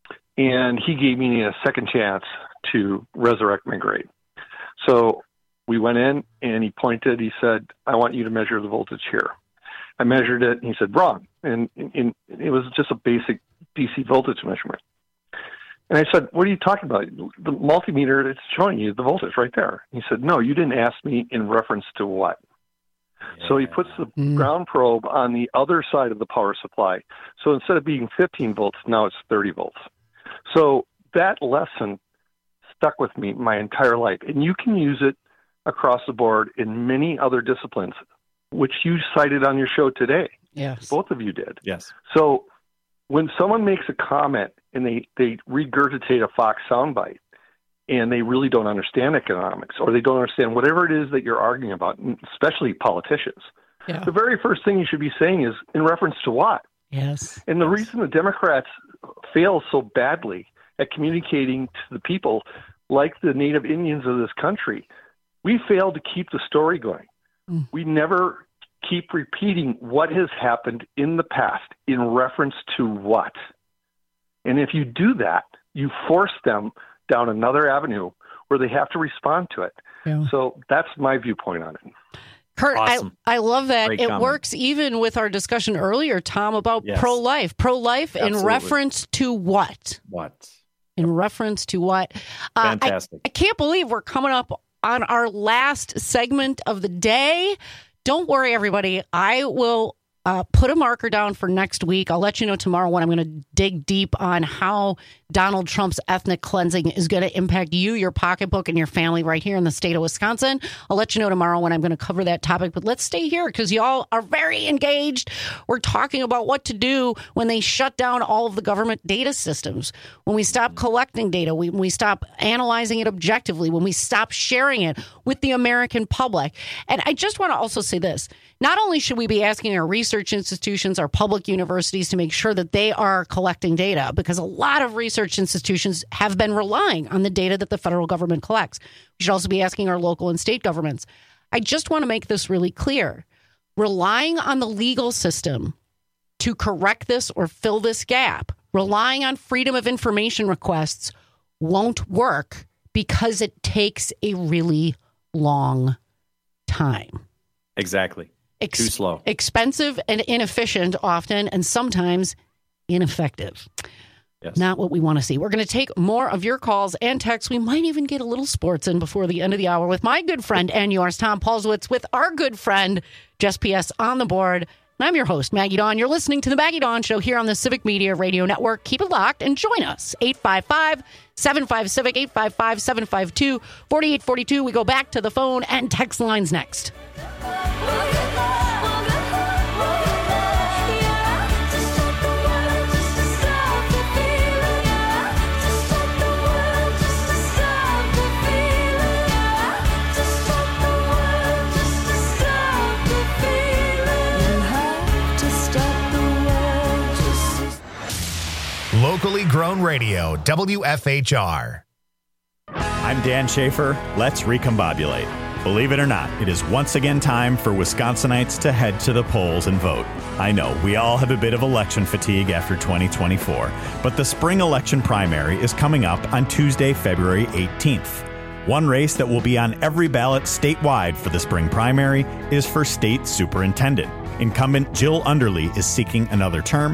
Speaker 3: And he gave me a second chance to resurrect my grade. So we went in, and he pointed. He said, I want you to measure the voltage here. I measured it, and he said, wrong. And, and it was just a basic D C voltage measurement. And I said, what are you talking about? The multimeter, it's showing you the voltage right there. He said, no, you didn't ask me in reference to what. Yeah. So he puts the mm. ground probe on the other side of the power supply. So instead of being fifteen volts, now it's thirty volts. So that lesson stuck with me my entire life. And you can use it across the board in many other disciplines, which you cited on your show today.
Speaker 20: Yes.
Speaker 3: Both of you did.
Speaker 22: Yes.
Speaker 3: So when someone makes a comment and they, they regurgitate a Fox soundbite and they really don't understand economics or they don't understand whatever it is that you're arguing about, especially politicians,
Speaker 20: yeah.
Speaker 3: the very first thing you should be saying is in reference to what?
Speaker 20: Yes.
Speaker 3: And the reason the Democrats fail so badly at communicating to the people, like the Native Indians of this country, we fail to keep the story going. Mm. We never keep repeating what has happened in the past in reference to what. And if you do that, you force them down another avenue where they have to respond to it.
Speaker 20: Yeah.
Speaker 3: So that's my viewpoint on it.
Speaker 20: Kurt,
Speaker 22: Awesome.
Speaker 20: I, I love that.
Speaker 22: Great
Speaker 20: it
Speaker 22: comment.
Speaker 20: works even with our discussion earlier, Tom, about
Speaker 22: Yes.
Speaker 20: pro-life. Pro-life
Speaker 22: Absolutely.
Speaker 20: in reference to what?
Speaker 22: What?
Speaker 20: In reference to what? Uh,
Speaker 22: Fantastic.
Speaker 20: I, I can't believe we're coming up on our last segment of the day. Don't worry, everybody. I will uh, put a marker down for next week. I'll let you know tomorrow when I'm going to dig deep on how Donald Trump's ethnic cleansing is going to impact you, your pocketbook, and your family right here in the state of Wisconsin. I'll let you know tomorrow when I'm going to cover that topic. But let's stay here because y'all are very engaged. We're talking about what to do when they shut down all of the government data systems, when we stop collecting data, when we stop analyzing it objectively, when we stop sharing it with the American public. And I just want to also say this. Not only should we be asking our research institutions, our public universities to make sure that they are collecting data, because a lot of research institutions have been relying on the data that the federal government collects. We should also be asking our local and state governments. I just want to make this really clear. Relying on the legal system to correct this or fill this gap, relying on freedom of information requests won't work because it takes a really long time.
Speaker 22: Exactly.
Speaker 20: Ex-
Speaker 22: Too slow.
Speaker 20: Expensive and inefficient often, and sometimes ineffective.
Speaker 22: Yes.
Speaker 20: Not what we want to see. We're going to take more of your calls and texts. We might even get a little sports in before the end of the hour with my good friend and yours, Tom Paulswitz, with our good friend, Jess P S on the board. And I'm your host, Maggie Dawn. You're listening to the Maggie Dawn Show here on the Civic Media Radio Network. Keep it locked and join us. eight five five, seven five, Civic, eight five five, seven five two, four eight four two. We go back to the phone and text lines next.
Speaker 1: Locally grown radio, W F H R.
Speaker 12: I'm Dan Schaefer. Let's recombobulate. Believe it or not, it is once again time for Wisconsinites to head to the polls and vote. I know, we all have a bit of election fatigue after twenty twenty-four, but the spring election primary is coming up on Tuesday, February eighteenth. One race that will be on every ballot statewide for the spring primary is for state superintendent. Incumbent Jill Underly is seeking another term,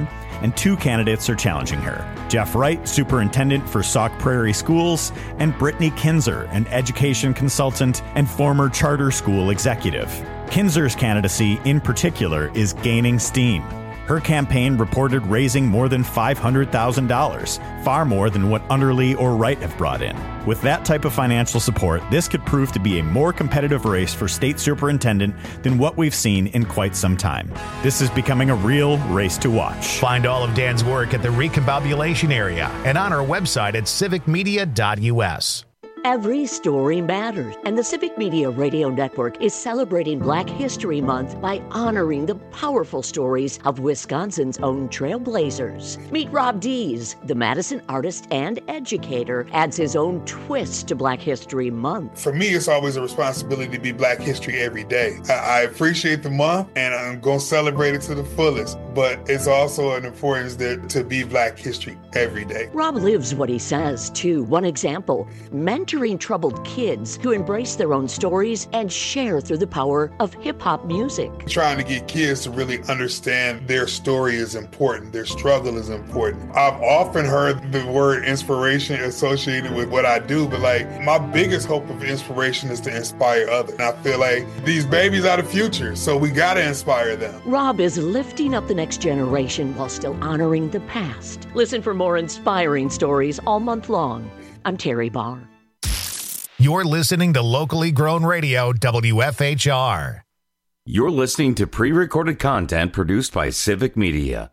Speaker 12: and two candidates are challenging her. Jeff Wright, superintendent for Sauk Prairie Schools, and Brittany Kinzer, an education consultant and former charter school executive. Kinzer's candidacy, in particular, is gaining steam. Her campaign reported raising more than five hundred thousand dollars, far more than what Underly or Wright have brought in. With that type of financial support, this could prove to be a more competitive race for state superintendent than what we've seen in quite some time. This is becoming a real race to watch.
Speaker 1: Find all of Dan's work at the Recombobulation area and on our website at civic media dot u s.
Speaker 2: Every story matters, and the Civic Media Radio Network is celebrating Black History Month by honoring the powerful stories of Wisconsin's own trailblazers. Meet Rob Dees, the Madison artist and educator, adds his own twist to Black History Month.
Speaker 4: For me, it's always a responsibility to be Black History every day. I, I appreciate the month, and I'm going to celebrate it to the fullest, but it's also an importance there to be Black History every day.
Speaker 2: Rob lives what he says, too. One example, mentoring troubled kids to embrace their own stories and share through the power of hip-hop music.
Speaker 4: Trying to get kids to really understand their story is important, their struggle is important. I've often heard the word inspiration associated with what I do, but like my biggest hope of inspiration is to inspire others. And I feel like these babies are the future, so we gotta inspire them.
Speaker 2: Rob is lifting up the next generation while still honoring the past. Listen for more inspiring stories all month long. I'm Terry Barr.
Speaker 1: You're listening to locally grown radio, W F H R.
Speaker 19: You're listening to pre-recorded content produced by Civic Media.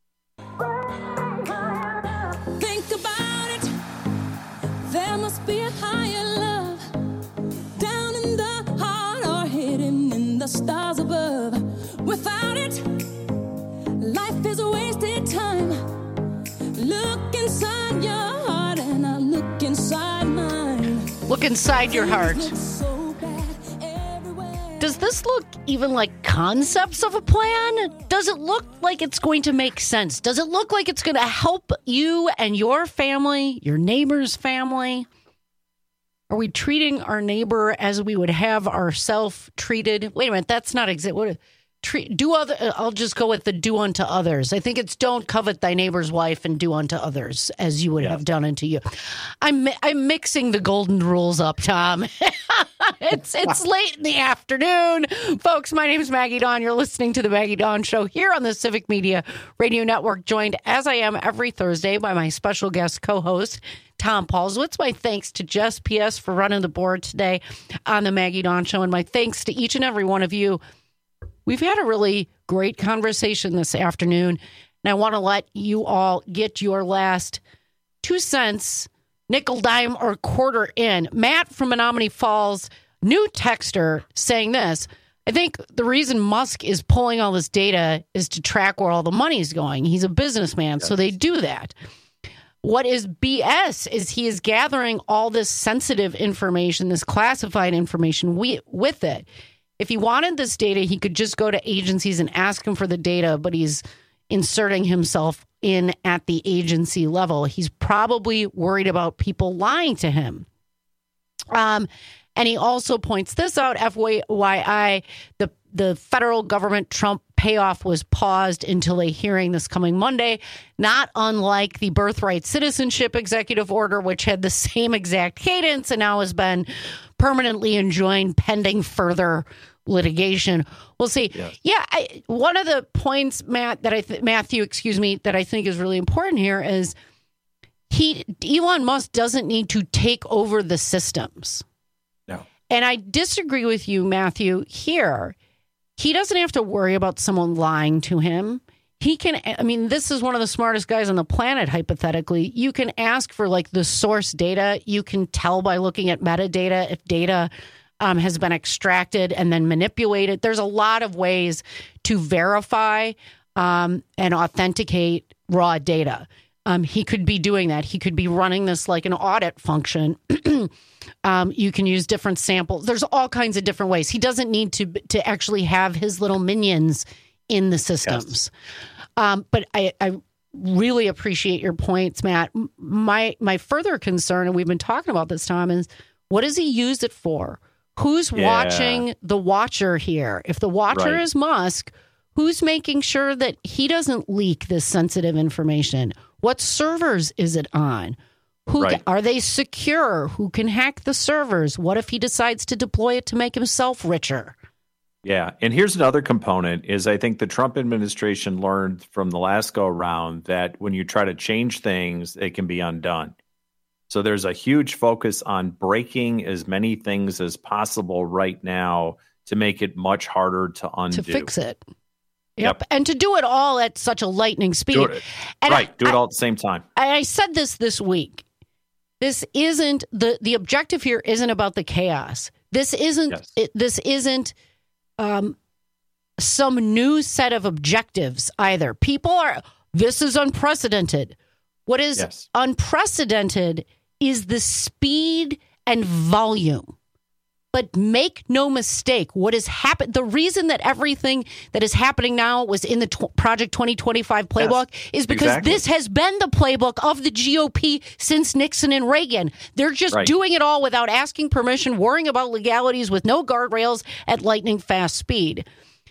Speaker 24: Think about it. There must be a higher love down in the heart or hidden in the stars above. Without it, life is a wasted time. Look inside your heart and I look inside mine.
Speaker 20: Look inside your heart. Does this look even like concepts of a plan? Does it look like it's going to make sense? Does it look like it's going to help you and your family, your neighbor's family? Are we treating our neighbor as we would have ourselves treated? Wait a minute, that's not exact. What? Treat, do other. I'll just go with the do unto others. I think it's don't covet thy neighbor's wife and do unto others as you would yeah. have done unto you. I'm I'm mixing the golden rules up, Tom. it's it's late in the afternoon, folks. My name is Maggie Dawn. You're listening to the Maggie Dawn Show here on the Civic Media Radio Network. Joined as I am every Thursday by my special guest co-host Tom Paulswitz. My thanks to Jess P S for running the board today on the Maggie Dawn Show, and my thanks to each and every one of you. We've had a really great conversation this afternoon, and I want to let you all get your last two cents, nickel, dime, or quarter in. Matt from Menominee Falls, new texter, saying this. I think the reason Musk is pulling all this data is to track where all the money is going. He's a businessman, yes. So they do that. What is B S is he is gathering all this sensitive information, this classified information we, with it. If he wanted this data, he could just go to agencies and ask them for the data, but he's inserting himself in at the agency level. He's probably worried about people lying to him. Um, and he also points this out, F Y I, the, the federal government Trump payoff was paused until a hearing this coming Monday, not unlike the birthright citizenship executive order, which had the same exact cadence and now has been permanently enjoined pending further litigation. We'll see. Yes. Yeah, I, one of the points, Matt, that I th- Matthew, excuse me, that I think is really important here is he Elon Musk doesn't need to take over the systems.
Speaker 22: No.
Speaker 20: And I disagree with you, Matthew, here. He doesn't have to worry about someone lying to him. He can, I mean, this is one of the smartest guys on the planet, hypothetically. You can ask for like the source data. You can tell by looking at metadata if data um, has been extracted and then manipulated. There's a lot of ways to verify um, and authenticate raw data. Um, he could be doing that. He could be running this like an audit function. um, you can use different samples. There's all kinds of different ways. He doesn't need to to actually have his little minions in the systems. Yes. Um, but I, I really appreciate your points, Matt. My my further concern, and we've been talking about this, Tom, is what does he use it for? Who's yeah. watching the watcher here? If the watcher right. is Musk, Who's making sure that he doesn't leak this sensitive information? What servers is it on? Who
Speaker 22: Right.
Speaker 20: are they secure? Who can hack the servers? What if he decides to deploy it to make himself richer?
Speaker 22: Yeah, and here's another component is I think the Trump administration learned from the last go around that when you try to change things, it can be undone. So there's a huge focus on breaking as many things as possible right now to make it much harder to undo.
Speaker 20: To fix it. Yep.
Speaker 22: Yep.
Speaker 20: And to do it all at such a lightning speed.
Speaker 22: Do it,
Speaker 20: And
Speaker 22: right,
Speaker 20: I-
Speaker 22: do it
Speaker 20: I-
Speaker 22: all at the same time.
Speaker 20: I I said this this week. This isn't the the objective here isn't about the chaos. This isn't
Speaker 22: Yes.
Speaker 20: it, this isn't um, some new set of objectives either. People are this is unprecedented. What is
Speaker 22: Yes.
Speaker 20: unprecedented is the speed and volume. But make no mistake, what has happened, the reason that everything that is happening now was in the tw- Project twenty twenty-five playbook
Speaker 22: Yes,
Speaker 20: is because
Speaker 22: exactly.
Speaker 20: this has been the playbook of the G O P since Nixon and Reagan. They're just
Speaker 22: Right.
Speaker 20: doing it all without asking permission, worrying about legalities with no guardrails at lightning fast speed.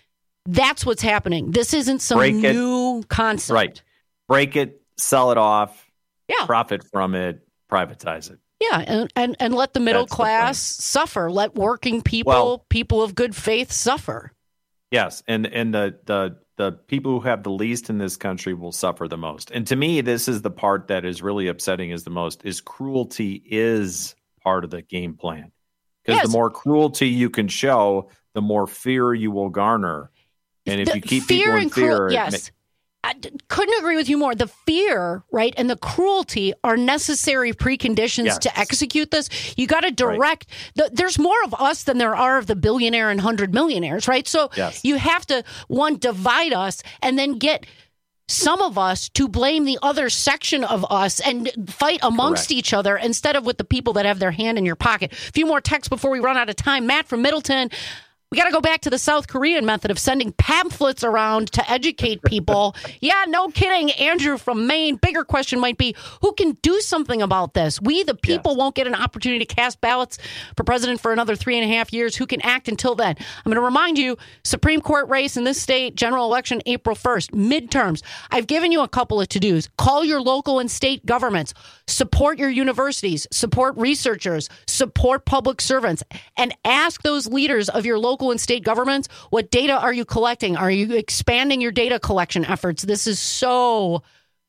Speaker 20: That's what's happening. This isn't some
Speaker 22: Break it.
Speaker 20: new concept.
Speaker 22: Right. Break it, sell it off,
Speaker 20: Yeah.
Speaker 22: profit from it, privatize it.
Speaker 20: Yeah, and, and, and let the middle
Speaker 22: That's the
Speaker 20: class suffer. Let working people,
Speaker 22: Well-
Speaker 20: people of good faith suffer.
Speaker 22: Yes, and and the the the people who have the least in this country will suffer the most. And to me, this is the part that is really upsetting is the most is cruelty is part of the game plan. Because
Speaker 20: Yes.
Speaker 22: the more cruelty you can show, the more fear you will garner. And if
Speaker 20: The
Speaker 22: you keep
Speaker 20: fear
Speaker 22: people in
Speaker 20: and cruel-
Speaker 22: fear, it
Speaker 20: yes.
Speaker 22: ma-
Speaker 20: I d- couldn't agree with you more. The fear, right, and the cruelty are necessary preconditions
Speaker 22: Yes.
Speaker 20: to execute this. You got to direct. The, there's more of us than there are of the billionaire and hundred millionaires, right? So
Speaker 22: Yes.
Speaker 20: you have to, one, divide us and then get some of us to blame the other section of us and fight amongst
Speaker 22: Correct.
Speaker 20: each other instead of with the people that have their hand in your pocket. A few more texts before we run out of time. Matt from Middleton. We got to go back to the South Korean method of sending pamphlets around to educate people. Yeah, no kidding. Andrew from Maine. Bigger question might be, who can do something about this? We, the people, won't get an opportunity to cast ballots for president for another three and a half years. Who can act until then? I'm going to remind you, Supreme Court race in this state, general election April first, midterms. I've given you a couple of to-dos. Call your local and state governments. Support your universities. Support researchers. Support public servants. And ask those leaders of your local and state governments, what data are you collecting? Are you expanding your data collection efforts? This is so,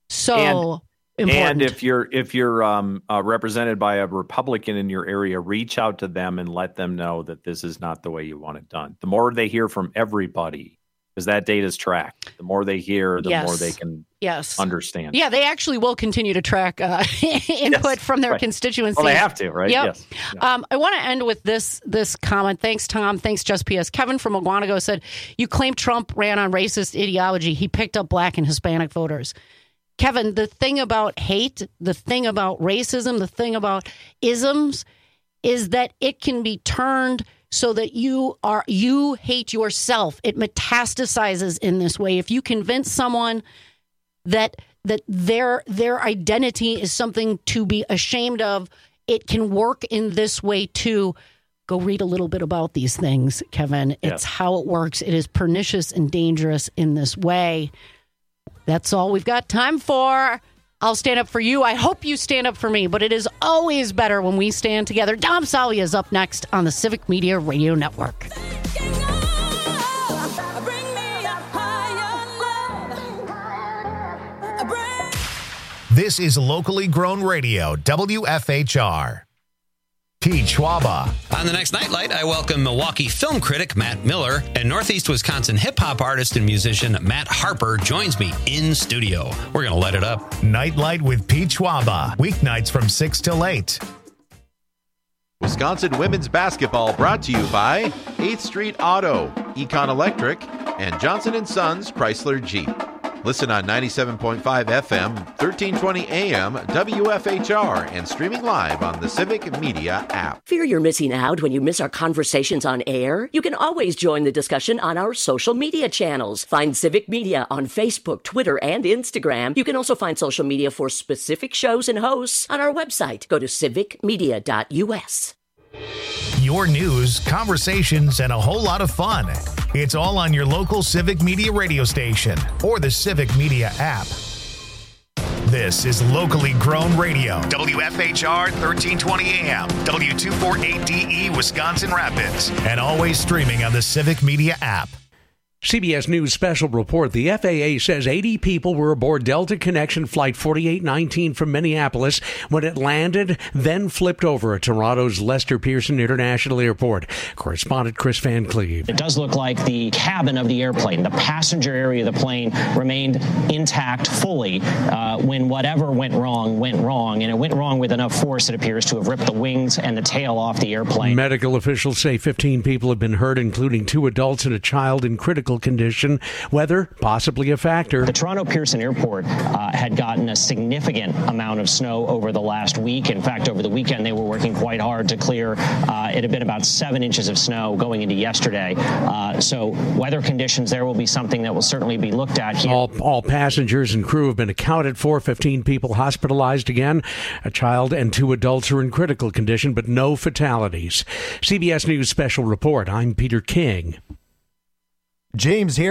Speaker 20: so
Speaker 22: And,
Speaker 20: important.
Speaker 22: and if you're if you're um, uh, represented by a Republican in your area, reach out to them and let them know that this is not the way you want it done. The more they hear from everybody, because that data is tracked, the more they hear, the
Speaker 20: Yes.
Speaker 22: more they can
Speaker 20: yes.
Speaker 22: understand.
Speaker 20: Yeah, they actually will continue to track uh, input
Speaker 22: Yes,
Speaker 20: from their
Speaker 22: right.
Speaker 20: constituencies.
Speaker 22: Well, they have to, right?
Speaker 20: Yep.
Speaker 22: Yes.
Speaker 20: Um, I want to end with this this comment. Thanks, Tom. Thanks, Just P S. Kevin from Oguanago said, you claim Trump ran on racist ideology. He picked up black and Hispanic voters. Kevin, the thing about hate, the thing about racism, the thing about isms is that it can be turned so that you are you hate yourself. It metastasizes in this way. If you convince someone that that their their identity is something to be ashamed of, it can work in this way too. Go read a little bit about these things, Kevin. It's
Speaker 22: Yes.
Speaker 20: how it works. It is pernicious and dangerous in this way. That's all we've got time for. I'll stand up for you. I hope you stand up for me, but it is always better when we stand together. Dom Salvia is up next on the Civic Media Radio Network.
Speaker 1: This is locally grown radio, W F H R. Pete Schwaba.
Speaker 5: On the next Nightlight, I welcome Milwaukee film critic Matt Miller and Northeast Wisconsin hip-hop artist and musician Matt Harper joins me in studio. We're going to light it up.
Speaker 1: Nightlight with Pete Schwaba. Weeknights from six till eight.
Speaker 16: Wisconsin women's basketball brought to you by eighth Street Auto, Econ Electric, and Johnson and Sons Chrysler Jeep. Listen on ninety-seven point five F M, thirteen twenty A M, W F H R, and streaming live on the Civic Media app.
Speaker 2: Fear you're missing out when you miss our conversations on air? You can always join the discussion on our social media channels. Find Civic Media on Facebook, Twitter, and Instagram. You can also find social media for specific shows and hosts on our website. Go to civic media dot U S.
Speaker 1: Your news, conversations, and a whole lot of fun. It's all on your local Civic Media radio station or the Civic Media app. This is locally grown radio. W F H R thirteen twenty A M, W two forty-eight D E, Wisconsin Rapids, and always streaming on the Civic Media app.
Speaker 7: C B S News special report. The F A A says eighty people were aboard Delta Connection Flight forty-eight nineteen from Minneapolis when it landed, then flipped over at Toronto's Lester Pearson International Airport. Correspondent Chris Van Cleve.
Speaker 14: It does look like the cabin of the airplane, the passenger area of the plane, remained intact fully uh, when whatever went wrong went wrong. And it went wrong with enough force, it appears, to have ripped the wings and the tail off the airplane.
Speaker 7: Medical officials say fifteen people have been hurt, including two adults and a child in critical condition. Weather possibly a factor.
Speaker 14: The Toronto Pearson Airport uh, had gotten a significant amount of snow over the last week. In fact, over the weekend, they were working quite hard to clear. Uh, it had been about seven inches of snow going into yesterday. Uh, so weather conditions there will be something that will certainly be looked at here.
Speaker 7: All, all passengers and crew have been accounted for. fifteen people hospitalized again. A child and two adults are in critical condition, but no fatalities. C B S News special report. I'm Peter King.
Speaker 15: James here.